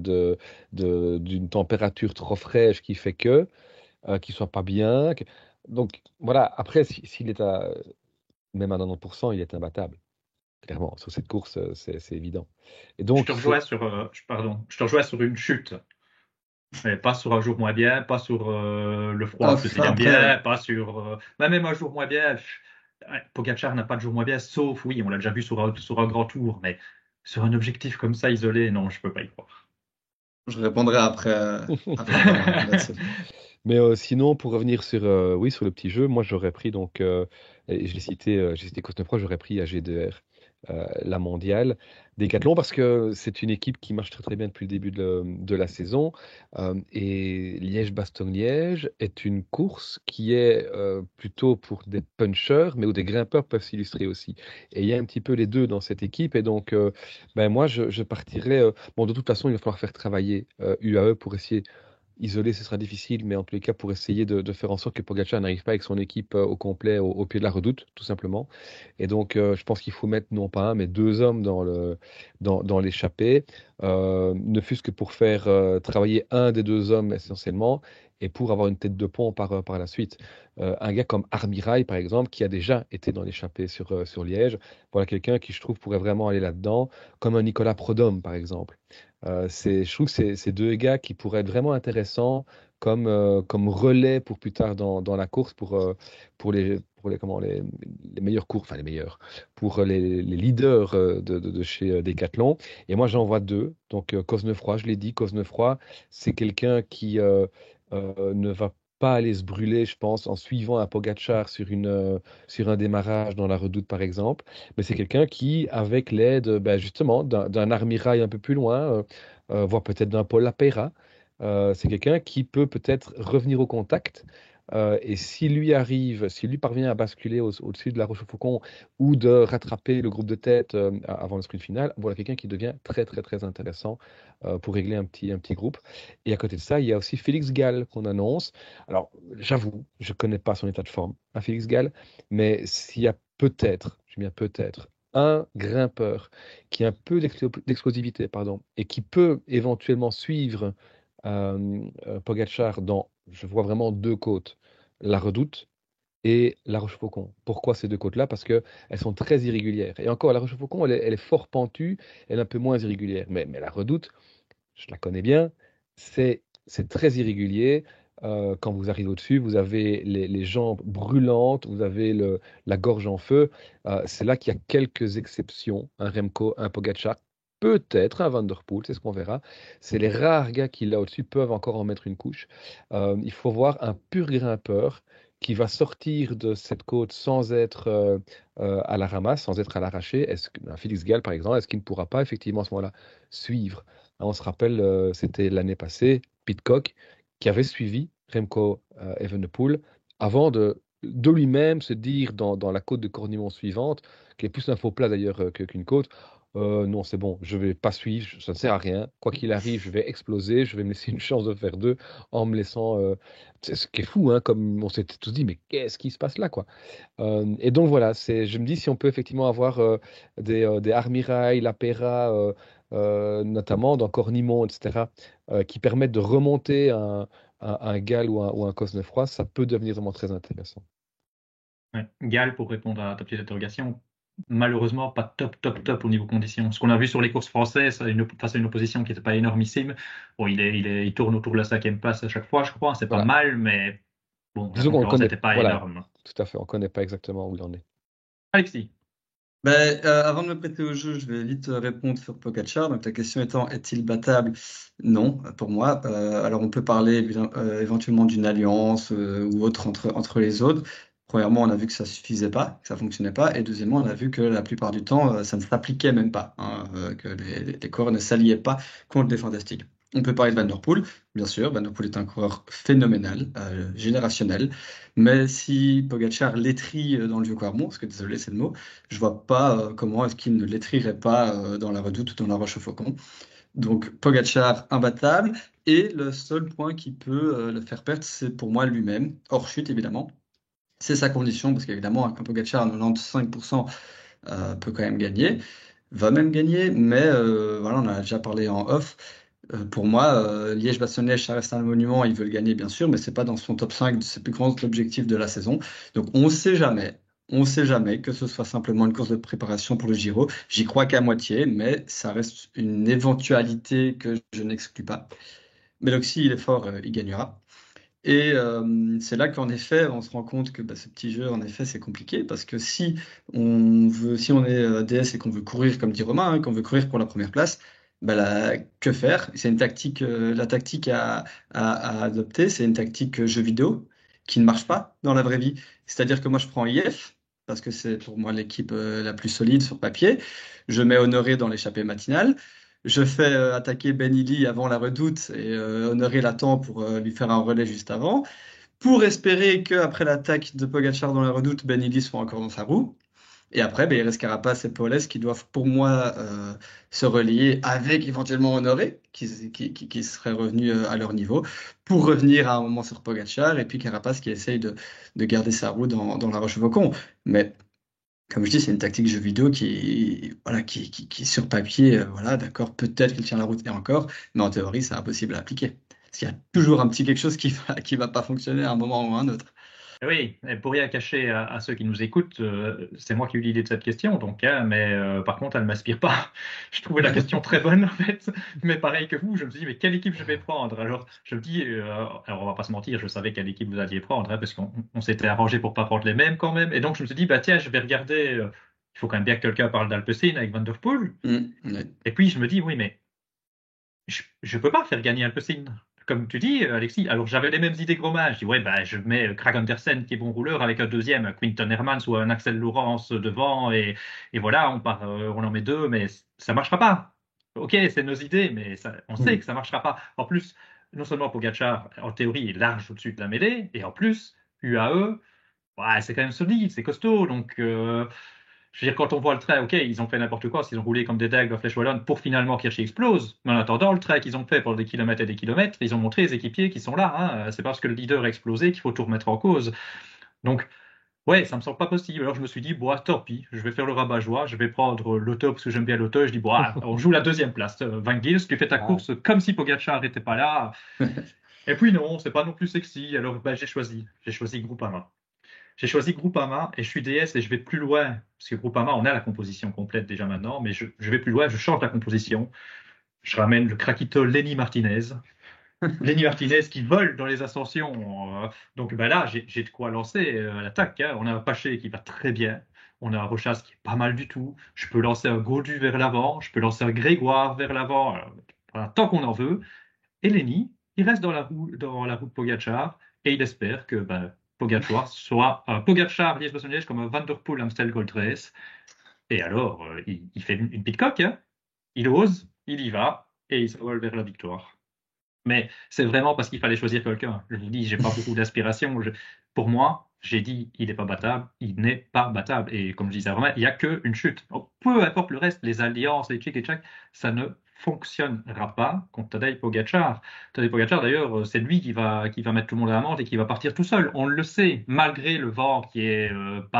S3: d'une température trop fraîche qui fait qu'il soit pas bien. Donc voilà, après, s'il est même à 90%, il est imbattable. Clairement, sur cette course, c'est évident. Et
S1: Je
S3: donc,
S1: te rejoins sur, pardon, je te rejoins sur une chute, mais pas sur un jour moins bien, pas sur le froid parce qu'il aime
S2: Après,
S1: bien, pas sur, même un jour moins bien. Ouais, Pogacar n'a pas de jour moins bien, sauf oui, on l'a déjà vu sur un grand tour, mais sur un objectif comme ça isolé, non, je peux pas y croire.
S2: je répondrai après Romain là-dessus.
S3: Mais sinon, pour revenir oui, sur le petit jeu, moi j'aurais pris donc, et j'ai cité Cosnefroy, j'aurais pris AG2R, la mondiale Décathlon, parce que c'est une équipe qui marche très très bien depuis le début de la saison. Et Liège-Bastogne-Liège est une course qui est plutôt pour des punchers, mais où des grimpeurs peuvent s'illustrer aussi. Et il y a un petit peu les deux dans cette équipe. Et donc, ben moi, je partirais. Bon, de toute façon, il va falloir faire travailler UAE pour essayer. Isolé, ce sera difficile, mais en tous les cas, pour essayer de faire en sorte que Pogacar n'arrive pas avec son équipe au complet au pied de la redoute, tout simplement. Et donc, je pense qu'il faut mettre non pas un, mais deux hommes dans l'échappée, ne fût-ce que pour faire travailler un des deux hommes essentiellement, et pour avoir une tête de pont par la suite. Un gars comme Armirail, par exemple, qui a déjà été dans l'échappée sur Liège, voilà quelqu'un qui, je trouve, pourrait vraiment aller là-dedans, comme un Nicolas Prodhomme, par exemple. Je trouve que c'est deux gars qui pourraient être vraiment intéressants comme relais pour plus tard dans la course pour les meilleures courses, enfin les meilleurs, pour les leaders de chez Decathlon. Et moi, j'en vois deux. Donc, Cosnefroy, je l'ai dit, Cosnefroy, c'est quelqu'un qui ne va pas aller se brûler, je pense, en suivant un Pogačar sur un démarrage dans la Redoute, par exemple. Mais c'est quelqu'un qui, avec l'aide ben, justement d'un Armirail un peu plus loin, voire peut-être d'un Paul Lapeyra, c'est quelqu'un qui peut peut-être revenir au contact. Et s'il lui parvient à basculer au-dessus de la Rochefoucauld ou de rattraper le groupe de tête avant le sprint final, voilà quelqu'un qui devient très très très intéressant pour régler un petit groupe. Et à côté de ça, il y a aussi Félix Gall qu'on annonce. Alors, j'avoue, je ne connais pas son état de forme, à Félix Gall, mais s'il y a peut-être, je dis bien peut-être, un grimpeur qui a un peu d'explosivité, pardon, et qui peut éventuellement suivre Pogacar je vois vraiment deux côtes, la Redoute et la Rochefoucauld. Pourquoi ces deux côtes-là? Parce qu'elles sont très irrégulières. Et encore, la Rochefoucauld, elle est fort pentue, elle est un peu moins irrégulière. Mais la Redoute, je la connais bien, c'est très irrégulier. Quand vous arrivez au-dessus, vous avez les jambes brûlantes, vous avez la gorge en feu. C'est là qu'il y a quelques exceptions. Un Remco, un Pogacar, peut-être un Van der Poel, c'est ce qu'on verra. C'est les rares gars qui, là au-dessus, peuvent encore en mettre une couche. Il faut voir un pur grimpeur qui va sortir de cette côte sans être à la ramasse, sans être à l'arraché. Un Félix Gall, par exemple, est-ce qu'il ne pourra pas effectivement à ce moment-là suivre? On se rappelle, c'était l'année passée, Pidcock qui avait suivi Remco Evenepoel avant de lui-même se dire dans la côte de Cornimont suivante, qui est plus un faux plat d'ailleurs qu'une côte, non, c'est bon, je vais pas suivre, ça ne sert à rien. Quoi qu'il arrive, je vais exploser, je vais me laisser une chance de faire deux en me laissant. C'est ce qui est fou, hein, comme on s'était tous dit, mais qu'est-ce qui se passe là, quoi? Et donc voilà, je me dis si on peut effectivement avoir des Armirail, Lapeyra, notamment dans Cornimont, etc., qui permettent de remonter un Gall ou un Cosnefroy, ça peut devenir vraiment très intéressant.
S1: Ouais. Gall, pour répondre à ta petite interrogation, malheureusement pas top, top, top au niveau conditions. Ce qu'on a vu sur les courses françaises, face à une opposition qui n'était pas énormissime, bon, il tourne autour de la 5e place à chaque fois, je crois. C'est pas
S3: Voilà.
S1: mal, mais bon, la
S3: Disons qu'on
S1: concurrence
S3: connaît,
S1: n'était pas
S3: voilà,
S1: énorme.
S3: tout à fait, on ne connaît pas exactement où il en est.
S1: Alexis,
S2: Ben, avant de me prêter au jeu, je vais vite répondre sur Pogacar. Donc, la question étant, est-il battable? Non, pour moi. Alors, on peut parler éventuellement d'une alliance ou autre entre les autres. Premièrement, on a vu que ça suffisait pas, que ça fonctionnait pas. Et deuxièmement, on a vu que la plupart du temps, ça ne s'appliquait même pas, hein, que les coureurs ne s'alliaient pas contre les fantastiques. On peut parler de Van Der Poel, bien sûr. Van Der Poel est un coureur phénoménal, générationnel. Mais si Pogacar l'étrie dans le Vieux-Quarmont, parce que désolé, c'est le mot, je vois pas comment est-ce qu'il ne l'étrierait pas dans la Redoute ou dans la Rochefoucauld. Donc Pogacar imbattable et le seul point qui peut le faire perdre, c'est pour moi lui-même, hors chute évidemment. C'est sa condition, parce qu'évidemment un Pogacar à 95% peut quand même gagner, va même gagner, mais voilà, on en a déjà parlé en off. Pour moi, Liège-Bastogne-Liège, ça reste un monument, il veut le gagner bien sûr, mais c'est pas dans son top 5 de ses plus grands objectifs de la saison. Donc on ne sait jamais. On ne sait jamais que ce soit simplement une course de préparation pour le Giro. J'y crois qu'à moitié, mais ça reste une éventualité que je n'exclus pas. Mais donc si il est fort, il gagnera. Et c'est là qu'en effet, on se rend compte que bah, ce petit jeu, en effet, c'est compliqué parce que si on est DS et qu'on veut courir, comme dit Romain, hein, qu'on veut courir pour la première place, bah, que faire? C'est une tactique, la tactique à adopter, c'est une tactique jeu vidéo qui ne marche pas dans la vraie vie. C'est-à-dire que moi, je prends IF parce que c'est pour moi l'équipe la plus solide sur papier. Je mets Honoré dans l'échappée matinale. Je fais attaquer Ben Illy avant la Redoute et Honoré l'attend pour lui faire un relais juste avant, pour espérer qu'après l'attaque de Pogacar dans la Redoute, Ben Illy soit encore dans sa roue. Et après, ben, il reste Carapace et Powless qui doivent pour moi se relier avec éventuellement Honoré, qui serait revenu à leur niveau, pour revenir à un moment sur Pogacar, et puis Carapace qui essaye de garder sa roue dans la Rochefoucauld. Mais comme je dis, c'est une tactique jeu vidéo voilà, qui sur papier, voilà, d'accord, peut-être qu'il tient la route et encore, mais en théorie, c'est impossible à appliquer. Parce qu'il y a toujours un petit quelque chose qui va pas fonctionner à un moment ou à un autre.
S1: Oui, et pour rien cacher à ceux qui nous écoutent, c'est moi qui ai eu l'idée de cette question, donc, hein, mais par contre, elle ne m'inspire pas. Je trouvais la question très bonne, en fait, mais pareil que vous, je me suis dit, mais quelle équipe je vais prendre? Alors, je me dis, alors on va pas se mentir, je savais quelle équipe vous alliez prendre, hein, parce qu'on s'était arrangé pour pas prendre les mêmes quand même, et donc je me suis dit, bah tiens, je vais regarder, il faut quand même bien que quelqu'un parle d'Alpecin avec Van der Poel,
S2: Ouais.
S1: et puis je me dis, oui, mais je peux pas faire gagner Alpecin. Comme tu dis, Alexis, alors j'avais les mêmes idées que Romain. Je dis, ouais, bah, je mets Krag Andersen qui est bon rouleur avec un deuxième, un Quinton Hermans ou un Axel Laurence devant, et voilà, on en met deux, mais ça marchera pas. Ok, c'est nos idées, mais on sait que ça marchera pas. En plus, non seulement Pogacar, en théorie, est large au-dessus de la mêlée, et en plus, UAE, ouais, c'est quand même solide, c'est costaud, donc je veux dire, quand on voit le trait, ok, ils ont fait n'importe quoi, s'ils ont roulé comme des dagues dans Flèche Wallonne pour finalement qu'Hirschi explose. Mais en attendant, le trait qu'ils ont fait pour des kilomètres et des kilomètres, ils ont montré les équipiers qui sont là. Hein. C'est parce que le leader a explosé qu'il faut tout remettre en cause. Donc, ouais, ça me semble pas possible. Alors je me suis dit, bon, tant pis, je vais faire le rabat-joie, je vais prendre l'auto parce que j'aime bien l'auto. Et je dis, bon, on joue la deuxième place. Van Gils, tu fais ta
S3: Ah,
S1: course comme si Pogacar n'était pas là. Et puis non, c'est pas non plus sexy. Alors ben, j'ai choisi Groupama. J'ai choisi Groupama et je suis DS et je vais plus loin. Parce que Groupama, on a la composition complète déjà maintenant, mais je vais plus loin, je change la composition. Je ramène le craquito Lenny Martinez. Lenny Martinez qui vole dans les ascensions. Donc ben là, j'ai de quoi lancer l'attaque. Hein. On a un Paché qui va très bien. On a un Rochas qui est pas mal du tout. Je peux lancer un Gaudu vers l'avant. Je peux lancer un Grégoire vers l'avant. Voilà, tant qu'on en veut. Et Lenny, il reste dans la roue de Pogacar et il espère que ben, Pogacar soit un Pogacar Liège-Bastogne-Liège comme un Van der Poel Amstel Gold Race. Et alors, il fait une pitcock, hein. Il ose, il y va et il s'envole vers la victoire. Mais c'est vraiment parce qu'il fallait choisir quelqu'un. Je vous dis, j'ai pas beaucoup d'aspiration. Pour moi, j'ai dit, il n'est pas battable, il n'est pas battable. Et comme je disais avant, il n'y a qu'une chute. Donc, peu importe le reste, les alliances, les tchiks et tchaks, ça ne fonctionnera pas contre Tadej Pogacar. Tadej Pogacar, d'ailleurs, c'est lui qui va mettre tout le monde à l'amende et qui va partir tout seul. On le sait, malgré le vent qui est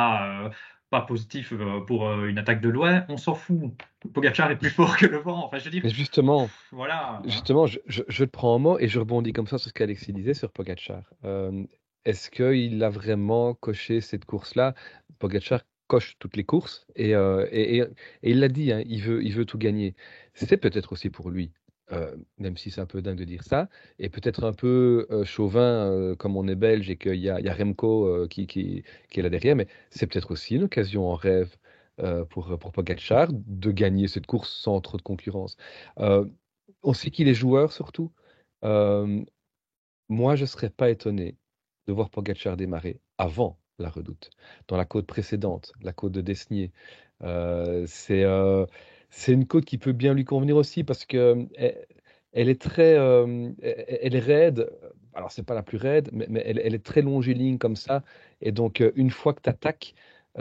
S1: pas positif pour une attaque de loin, on s'en fout. Pogacar est plus fort que le vent. Enfin, je veux dire,
S3: mais justement,
S1: voilà. Hein.
S3: justement, je te prends en mot et je rebondis comme ça sur ce qu'Alexis disait sur Pogacar. Est-ce qu'il a vraiment coché cette course-là? Pogacar coche toutes les courses et il l'a dit, hein, il veut tout gagner. C'est peut-être aussi pour lui, même si c'est un peu dingue de dire ça, et peut-être un peu chauvin, comme on est belge et qu'il y a Remco qui est là derrière, mais c'est peut-être aussi une occasion en rêve pour Pogacar de gagner cette course sans trop de concurrence. Euh, on sait qu'il est joueur surtout. Euh, moi, je ne serais pas étonné de voir Pogacar démarrer avant la Redoute, dans la côte précédente, la côte de Desnier. Euh, c'est euh, c'est une côte qui peut bien lui convenir aussi parce que elle est très, elle est raide. Alors, c'est pas la plus raide, mais elle est très longiligne comme ça. Et donc, une fois que tu attaques,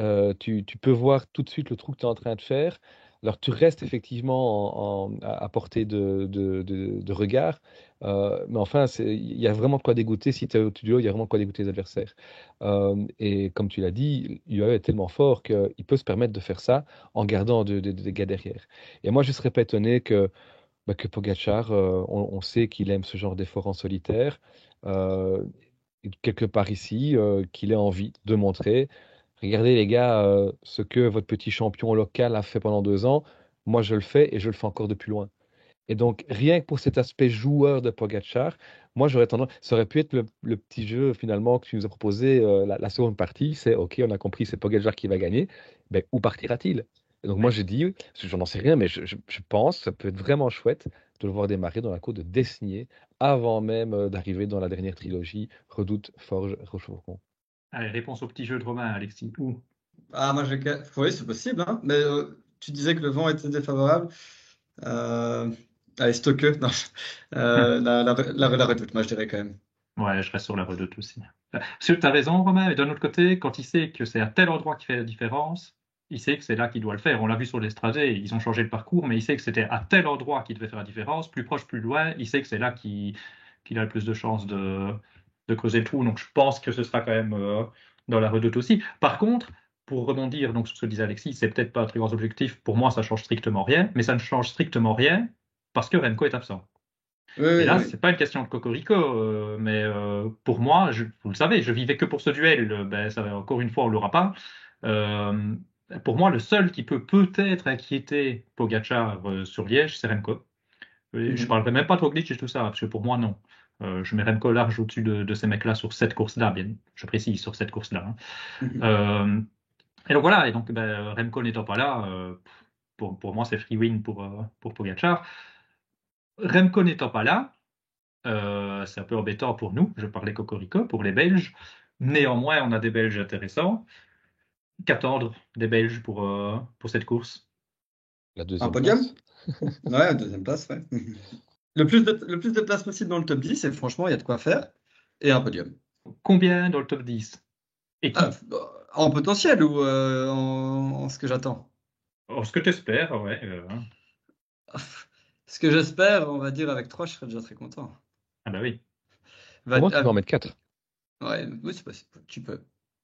S3: tu peux voir tout de suite le trou que tu es en train de faire. Alors, tu restes effectivement à portée de regard. Mais enfin, il y a vraiment de quoi dégoûter. Si tu es au studio, il y a vraiment de quoi dégoûter les adversaires. Et comme tu l'as dit, UAE est tellement fort qu'il peut se permettre de faire ça en gardant des gars derrière. Et moi, je ne serais pas étonné que Pogacar, on sait qu'il aime ce genre d'effort en solitaire. Euh, quelque part ici, qu'il ait envie de montrer. Regardez les gars, ce que votre petit champion local a fait pendant 2 ans, moi je le fais et je le fais encore de plus loin. Et donc, rien que pour cet aspect joueur de Pogacar, moi j'aurais tendance, ça aurait pu être le petit jeu finalement que tu nous as proposé la seconde partie, c'est OK, on a compris, c'est Pogacar qui va gagner, mais où partira-t-il? Et donc moi
S1: Ouais.
S3: j'ai dit, j'en sais rien, mais je pense que ça peut être vraiment chouette de le voir démarrer dans la côte de Desnier avant même d'arriver dans la dernière trilogie, Redoute, Forge, Rochefoucauld.
S1: Allez, réponse au petit jeu de Romain, Alexis. Où?
S2: Ah, moi, oui, c'est possible, hein, mais tu disais que le vent était défavorable. Euh... Allez, Stoke, non. La redoute, moi, je dirais quand même.
S1: Ouais, je reste sur la redoute aussi. Parce que tu as raison, Romain, mais d'un autre côté, quand il sait que c'est à tel endroit qui fait la différence, il sait que c'est là qu'il doit le faire. On l'a vu sur l'estrade, ils ont changé le parcours, mais il sait que c'était à tel endroit qu'il devait faire la différence, plus proche, plus loin, il sait que c'est là qu'il a le plus de chances de creuser le trou. Donc je pense que ce sera quand même dans la redoute aussi. Par contre, pour rebondir donc, sur ce que disait Alexis, c'est peut-être pas un très grand objectif. Pour moi, ça change strictement rien, mais ça ne change strictement rien parce que Remco est absent.
S2: Oui,
S1: Et
S2: oui,
S1: là,
S2: oui.
S1: c'est pas une question de cocorico, mais pour moi, vous le savez, je vivais que pour ce duel. Ben, ça, encore une fois, on l'aura pas. Euh, pour moi, le seul qui peut peut-être inquiéter Pogacar sur Liège, c'est Remco. Et je
S2: Mhm.
S1: parlerai même pas de Roglic et tout ça, parce que pour moi, non. Je mets Remco large au-dessus de ces mecs-là sur cette course-là, bien, je précise, sur cette course-là. Hein.
S2: Mhm.
S1: Et donc voilà, et donc ben, Remco n'étant pas là, pour moi, c'est free win pour Pogacar. Remco n'étant pas là, c'est un peu embêtant pour nous, je parlais Cocorico, pour les Belges. Néanmoins, on a des Belges intéressants. Qu'attendre des Belges pour cette course?
S3: La
S2: Un
S3: deuxième
S2: podium?
S3: place.
S2: Ouais, deuxième place, ouais. Le plus de places possible dans le top 10, et franchement, il y a de quoi faire. Et un podium.
S1: Combien dans le top 10? Et
S2: Ah,
S1: qui?
S2: en potentiel ou en ce que j'attends?
S1: Oh, ce que tu espères, ouais.
S2: Ce que j'espère, on va dire avec 3, je serais déjà très content.
S1: Ah bah oui.
S3: Pour
S2: Va-
S3: moi, tu
S2: ah,
S3: peux en mettre 4.
S2: ouais, oui, c'est possible. Tu peux.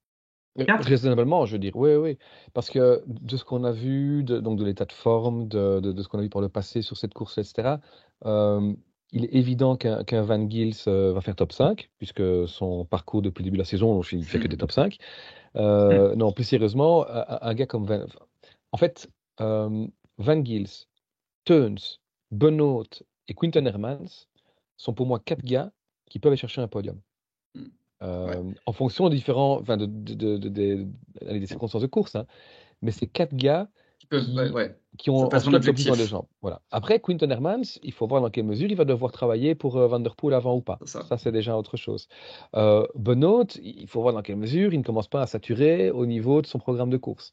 S1: 4?
S3: Raisonnablement, je veux dire, oui, oui. Parce que de ce qu'on a vu, donc de l'état de forme, de ce qu'on a vu par le passé sur cette course, etc., euh, il est évident qu'un Van Gils va faire top 5, puisque son parcours depuis le début de la saison, il fait que des top 5. Non, plus sérieusement, un gars comme En fait, euh, Van Gils, Teuns, Benoot et Quinten Hermans sont pour moi 4 gars qui peuvent aller chercher un podium.
S2: Ouais.
S3: En fonction des différents, enfin, allez, des circonstances de course, hein. Mais c'est 4 gars
S2: Qui peuvent, ouais,
S3: qui,
S2: ouais.
S3: qui
S2: Ça
S3: ont
S2: peut
S3: en
S2: être
S3: tout
S2: un
S3: cas le top 10 dans les
S2: objectif.
S3: jambes. Voilà. Après, Quinten Hermans, il faut voir dans quelle mesure il va devoir travailler pour Van Der Poel avant ou pas.
S2: C'est ça.
S3: Ça, c'est déjà autre chose. Benoot, il faut voir dans quelle mesure il ne commence pas à saturer au niveau de son programme de course.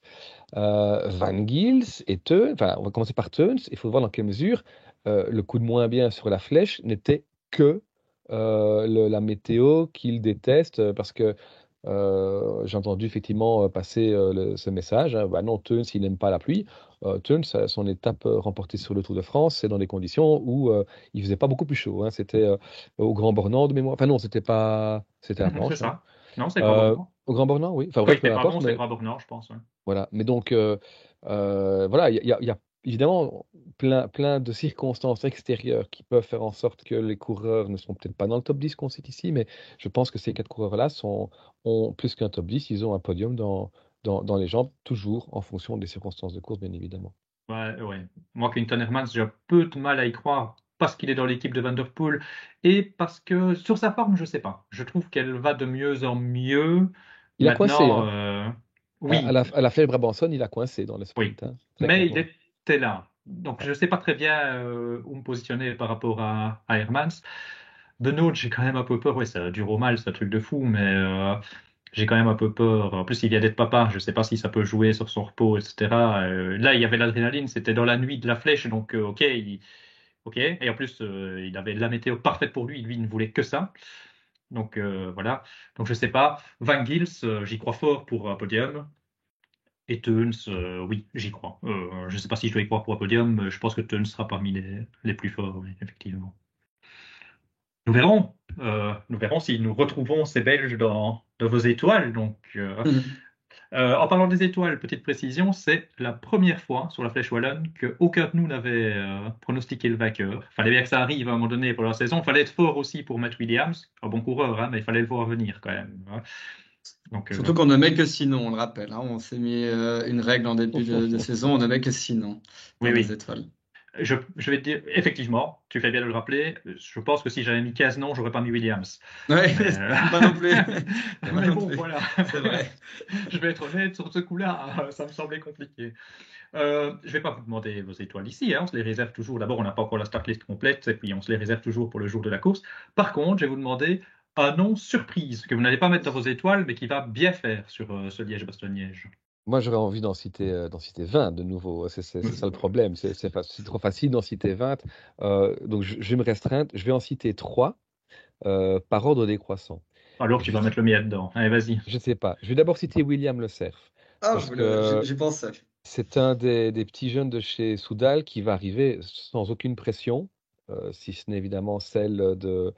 S3: Van Gils et Teuns, enfin, on va commencer par Teuns, il faut voir dans quelle mesure le coup de moins bien sur la flèche n'était que la météo qu'il déteste, parce que j'ai entendu effectivement passer ce message. Hein, bah non, Teuns, il n'aime pas la pluie. Teuns, son étape remportée sur le Tour de France, c'est dans des conditions où il faisait pas beaucoup plus chaud. Hein. C'était au Grand Bornand de mémoire. Enfin non, c'était pas, c'était la
S1: C'est
S3: planche. Hein.
S1: ça. Non, c'est Grand Bornand.
S3: Au Grand Bornand, oui. Enfin
S1: Quand il
S3: bref,
S1: fait
S3: peu
S1: pas bon,
S3: importe,
S1: c'est
S3: mais
S1: Grand Bornand, je pense. Ouais.
S3: voilà. Mais donc, voilà, il y a évidemment plein de circonstances extérieures qui peuvent faire en sorte que les coureurs ne sont peut-être pas dans le top 10 qu'on cite ici, mais je pense que ces 4 coureurs-là ont plus qu'un top 10, ils ont un podium dans les jambes, toujours en fonction des circonstances de course, bien évidemment.
S1: Ouais, ouais. Moi, Quinton Hermans, j'ai un peu de mal à y croire parce qu'il est dans l'équipe de Van Der Poel et parce que sur sa forme, je sais pas. Je trouve qu'elle va de mieux en mieux.
S3: Il a coincé,
S1: Maintenant,
S3: hein. À
S1: oui,
S3: la flèche Brabançonne, il a coincé dans le
S1: oui,
S3: sprint, hein, très
S1: mais il
S3: clairement.
S1: était là. Donc,
S3: Ouais.
S1: je sais pas très bien où me positionner par rapport à Hermans. Benoît, j'ai quand même un peu peur. Ouais, ça dure au mal, c'est un truc de fou, mais j'ai quand même un peu peur. En plus, il vient d'être papa. Je sais pas si ça peut jouer sur son repos, etc. Là, il y avait l'adrénaline. C'était dans la nuit de la flèche, donc ok, ok. Et en plus, il avait la météo parfaite pour lui. Lui, il ne voulait que ça. Donc voilà. Donc je sais pas. Van Gils, j'y crois fort pour un podium. Et Teuns, oui, j'y crois. Je sais pas si je dois y croire pour un podium. Je pense que Teuns sera parmi les plus forts, oui, effectivement. Nous verrons. Nous verrons si nous retrouvons ces Belges dans vos étoiles. Donc, en parlant des étoiles, petite précision, c'est la première fois sur la Flèche Wallonne qu'aucun de nous n'avait pronostiqué le vainqueur. Fallait bien que ça arrive à un moment donné pour la saison. Fallait être fort aussi pour Matt Williams, un bon coureur, hein, mais il fallait le voir venir quand même. Hein. Donc,
S2: Surtout qu'on ne met que sinon, on le rappelle. Hein. On s'est mis une règle en début de saison, on ne met que sinon
S1: oui,
S2: dans nos
S1: oui.
S2: étoiles.
S1: Je vais te dire, effectivement, tu fais bien de le rappeler. Je pense que si j'avais mis 15 noms, j'aurais pas mis Williams.
S2: Ouais,
S1: Mais,
S2: moi non plus. Moi
S1: mais
S2: non
S1: bon,
S2: plus.
S1: voilà.
S2: C'est vrai.
S1: Je vais être honnête sur ce coup-là, ça me semblait compliqué. Je vais pas vous demander vos étoiles ici, hein, on se les réserve toujours. D'abord, on n'a pas encore la start list complète, et puis on se les réserve toujours pour le jour de la course. Par contre, je vais vous demander un nom surprise que vous n'allez pas mettre dans vos étoiles, mais qui va bien faire sur ce Liège-Bastogne-Liège.
S3: Moi, j'aurais envie d'en citer 20 de nouveau. C'est ça le problème. C'est trop facile d'en citer 20. Donc, je vais me restreindre. Je vais en citer 3 par ordre décroissant.
S1: Alors, tu
S3: Je
S1: vas mettre le mien dedans. Allez, vas-y.
S3: ne sais pas. Je vais d'abord citer William Le Cerf,
S2: Ah,
S3: parce que
S2: j'y pensais.
S3: c'est un des petits jeunes de chez Soudal qui va arriver sans aucune pression, si ce n'est évidemment celle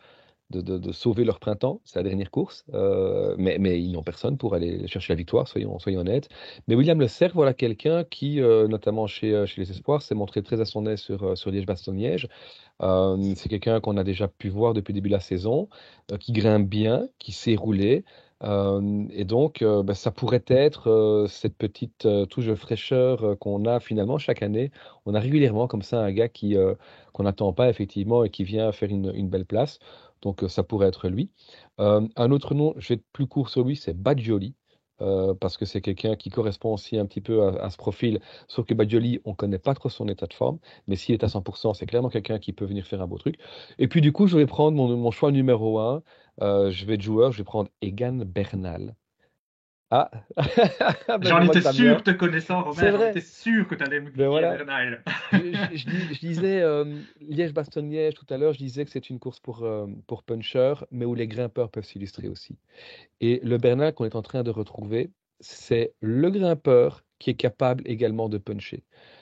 S3: de sauver leur printemps. C'est la dernière course. Mais ils n'ont personne pour aller chercher la victoire, soyons honnêtes. Mais William Le Cerf, voilà quelqu'un qui, notamment chez les Espoirs, s'est montré très à son aise sur Liège-Bastogne-Liège. C'est quelqu'un qu'on a déjà pu voir depuis le début de la saison, qui grimpe bien, qui sait rouler. Et donc, ça pourrait être cette petite touche de fraîcheur qu'on a finalement chaque année. On a régulièrement comme ça un gars qu'on n'attend pas effectivement et qui vient faire une belle place. Donc, ça pourrait être lui. Un autre nom, je vais être plus court sur lui, c'est Badjoli. Parce que c'est quelqu'un qui correspond aussi un petit peu à ce profil. Sauf que Badjoli, on ne connaît pas trop son état de forme. Mais s'il est à 100%, c'est clairement quelqu'un qui peut venir faire un beau truc. Et puis du coup, je vais prendre mon choix numéro un. Je vais être joueur, je vais prendre Egan Bernal. Ah, ben, je
S1: J'en
S3: vois que
S1: étais
S3: t'as
S1: sûr,
S3: bien.
S1: te connaissant,
S3: C'est
S1: Romain, j'en
S3: vrai.
S1: étais sûr que tu allais me
S3: Ben
S1: griller
S3: voilà.
S1: Bernal.
S3: Je disais Liège-Bastogne-Liège tout à l'heure, je disais que c'est une course pour puncher, mais où les grimpeurs peuvent s'illustrer aussi. Et le Bernal qu'on est en train de retrouver, c'est le grimpeur qui est capable également de puncher.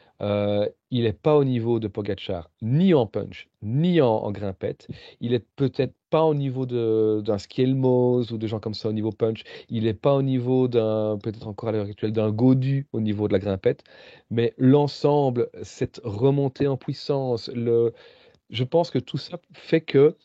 S3: Il n'est pas au niveau de Pogacar, ni en punch, ni en grimpette. Il est peut-être pas au niveau d'un Skelmos ou de gens comme ça au niveau punch. Il n'est pas au niveau peut-être encore à l'heure actuelle, d'un Gaudu au niveau de la grimpette. Mais l'ensemble, cette remontée en puissance, je pense que tout ça fait que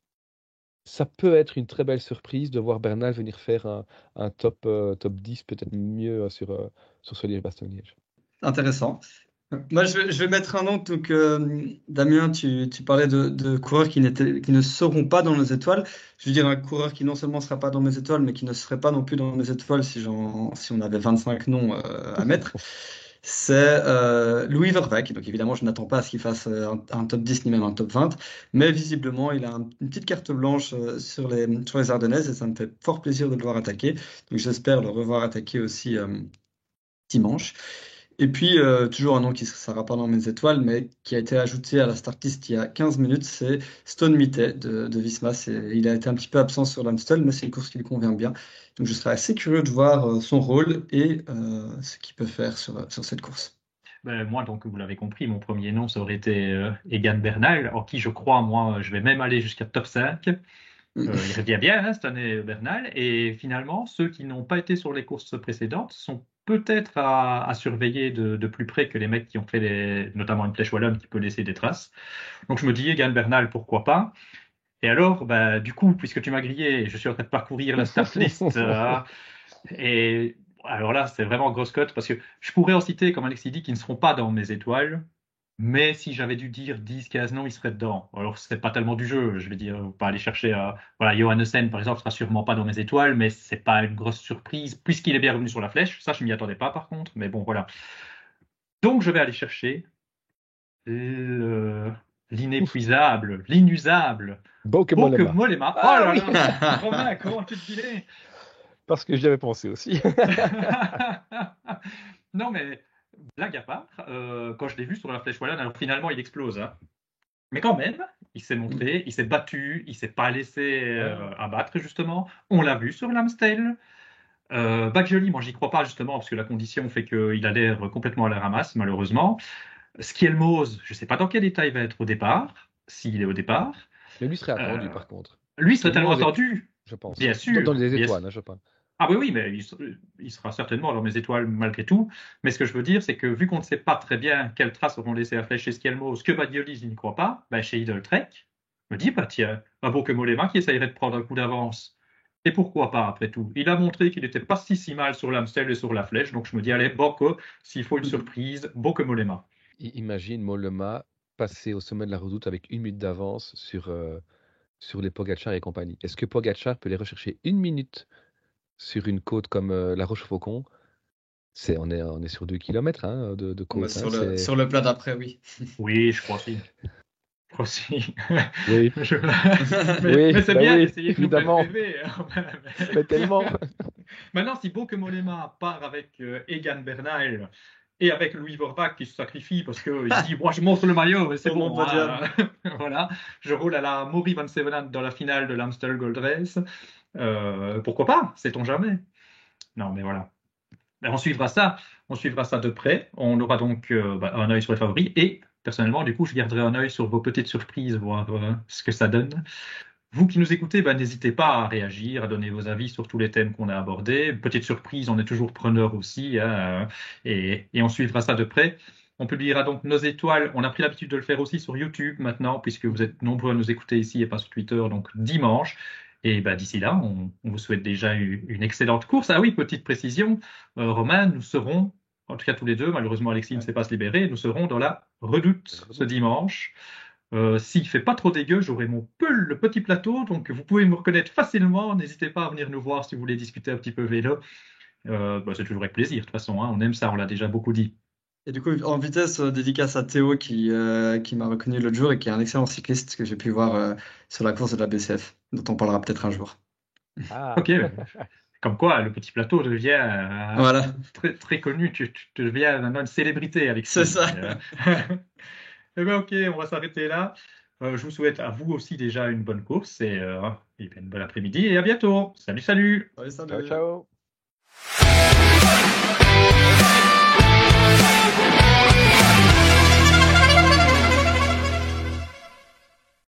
S3: ça peut être une très belle surprise de voir Bernal venir faire un top 10, peut-être mieux sur ce Liège-Bastogne-Liège.
S2: Intéressant. Moi, je vais mettre un nom. Donc, Damien, tu parlais de coureurs qui ne seront pas dans nos étoiles. Je veux dire un coureur qui non seulement ne sera pas dans mes étoiles, mais qui ne serait pas non plus dans mes étoiles si on avait 25 noms à mettre. C'est Louis Vervaeke. Donc, évidemment, je n'attends pas à ce qu'il fasse un top 10 ni même un top 20. Mais visiblement, il a une petite carte blanche sur les Ardennaises et ça me fait fort plaisir de le voir attaquer. Donc, j'espère le revoir attaquer aussi dimanche. Et puis, toujours un nom qui ne sera pas dans mes étoiles, mais qui a été ajouté à la start list il y a 15 minutes, c'est Stone Mitet de Visma. Il a été un petit peu absent sur l'Amstel, mais c'est une course qui lui convient bien. Donc, je serais assez curieux de voir son rôle et ce qu'il peut faire sur cette course.
S1: Ben, moi, donc, vous l'avez compris, mon premier nom, ça aurait été Egan Bernal, en qui je crois, moi, je vais même aller jusqu'à top 5. Il revient bien hein, cette année, Bernal. Et finalement, ceux qui n'ont pas été sur les courses précédentes sont peut-être à surveiller de plus près que les mecs qui ont fait notamment une flèche wallonne qui peut laisser des traces. Donc je me dis, Egan Bernal, pourquoi pas? Et alors, bah, du coup, puisque tu m'as grillé, je suis en train de parcourir la start list. Et alors là, c'est vraiment grosse cote parce que je pourrais en citer, comme Alexis dit, qui ne seront pas dans mes étoiles. Mais si j'avais dû dire 10, 15 noms, ils seraient dedans. Alors, c'est pas tellement du jeu. Je vais dire, pas aller chercher, voilà, Johannessen, par exemple, sera sûrement pas dans mes étoiles, mais c'est pas une grosse surprise, puisqu'il est bien revenu sur la flèche. Ça, je m'y attendais pas, par contre. Mais bon, voilà. Donc, je vais aller chercher le- l'inépuisable, l'inusable,
S3: Bauke
S1: Bauke
S3: Mollema.
S1: Mollema. Oh
S3: Ah
S1: là
S3: oui!
S1: là! Romain, comment tu te dirais?
S3: Parce que j'y avais pensé aussi.
S1: Non, mais blague à part, quand je l'ai vu sur la flèche wallonne, alors finalement, il explose, hein. Mais quand même, il s'est montré, il s'est battu, il s'est pas laissé abattre, justement. On l'a vu sur l'Amstel. Badjoli, moi, j'y crois pas, justement, parce que la condition fait qu'il a l'air complètement à la ramasse, malheureusement. Skelmose, je sais pas dans quel état il va être au départ, s'il est au départ.
S3: Mais lui serait attendu,
S1: Euh,
S3: par contre.
S1: Lui serait tellement
S3: Skelmos est,
S1: attendu,
S3: je pense.
S1: bien
S3: Dans
S1: sûr,
S3: les
S1: bien
S3: étoiles,
S1: sûr.
S3: hein, je parle.
S1: Ah oui, oui, mais il sera certainement dans mes étoiles malgré tout. Mais ce que je veux dire, c'est que vu qu'on ne sait pas très bien quelles traces auront laissé la flèche chez Skelmos, que Badioli, je n'y crois pas, ben chez Idle Trek, je me dis, bah tiens, un beau que Mollema qui essayerait de prendre un coup d'avance. Et pourquoi pas, après tout? Il a montré qu'il n'était pas si mal sur l'Amstel et sur la flèche, donc je me dis, allez, Borco, s'il faut une surprise, beau que Mollema.
S3: Imagine Mollema passer au sommet de la redoute avec 1 minute d'avance sur les Pogacar et compagnie. Est-ce que Pogacar peut les rechercher 1 minute sur une côte comme la Rochefaucon? On est sur 2 kilomètres hein, de
S2: Bon,
S3: côte. Hein,
S2: sur le plat d'après, oui.
S1: Oui, je crois aussi. Je crois aussi.
S3: Oui,
S1: Je-
S3: oui,
S1: mais c'est
S3: bah
S1: bien
S3: oui,
S1: d'essayer de nous faire
S3: évidemment.
S1: rêver, hein.
S3: Mais tellement.
S1: Maintenant, si Bauke Mollema part avec Egan Bernal et avec Louis Vorbach qui se sacrifie parce qu'il se dit, moi je montre le maillot, mais c'est
S2: Pour mon
S1: bon, hein.
S2: podium.
S1: Voilà, je roule à la Maury Van Sevenant dans la finale de l'Amstel Gold Race. Pourquoi pas? Sait-on jamais? Non, mais voilà. Ben, on suivra ça de près. On aura donc un œil sur les favoris et personnellement, du coup, je garderai un œil sur vos petites surprises, voir ce que ça donne. Vous qui nous écoutez, n'hésitez pas à réagir, à donner vos avis sur tous les thèmes qu'on a abordés. Petite surprise, on est toujours preneur aussi, hein, et on suivra ça de près. On publiera donc nos étoiles. On a pris l'habitude de le faire aussi sur YouTube maintenant, puisque vous êtes nombreux à nous écouter ici et pas sur Twitter, donc dimanche. Et d'ici là, on vous souhaite déjà une excellente course. Ah oui, petite précision, Romain, nous serons, en tout cas tous les deux, malheureusement Alexis ne sait pas se libérer, nous serons dans la Redoute ce dimanche. S'il fait pas trop dégueu, j'aurai mon le petit plateau, donc vous pouvez me reconnaître facilement. N'hésitez pas à venir nous voir si vous voulez discuter un petit peu vélo. C'est toujours avec plaisir, de toute façon, hein, on aime ça, on l'a déjà beaucoup dit.
S2: Et du coup, en vitesse, dédicace à Théo qui m'a reconnu l'autre jour et qui est un excellent cycliste que j'ai pu voir sur la course de la BCF, dont on parlera peut-être un jour.
S3: Ah,
S1: Ok, comme quoi le petit plateau devient
S2: Voilà,
S1: très, très connu, tu deviens maintenant une célébrité, Alexis.
S2: c'est ça.
S1: Eh bien, ok, on va s'arrêter là. Je vous souhaite à vous aussi déjà une bonne course et une bonne après-midi et à bientôt. Salut, salut.
S2: Ouais,
S3: ciao,
S2: salut.
S3: ciao.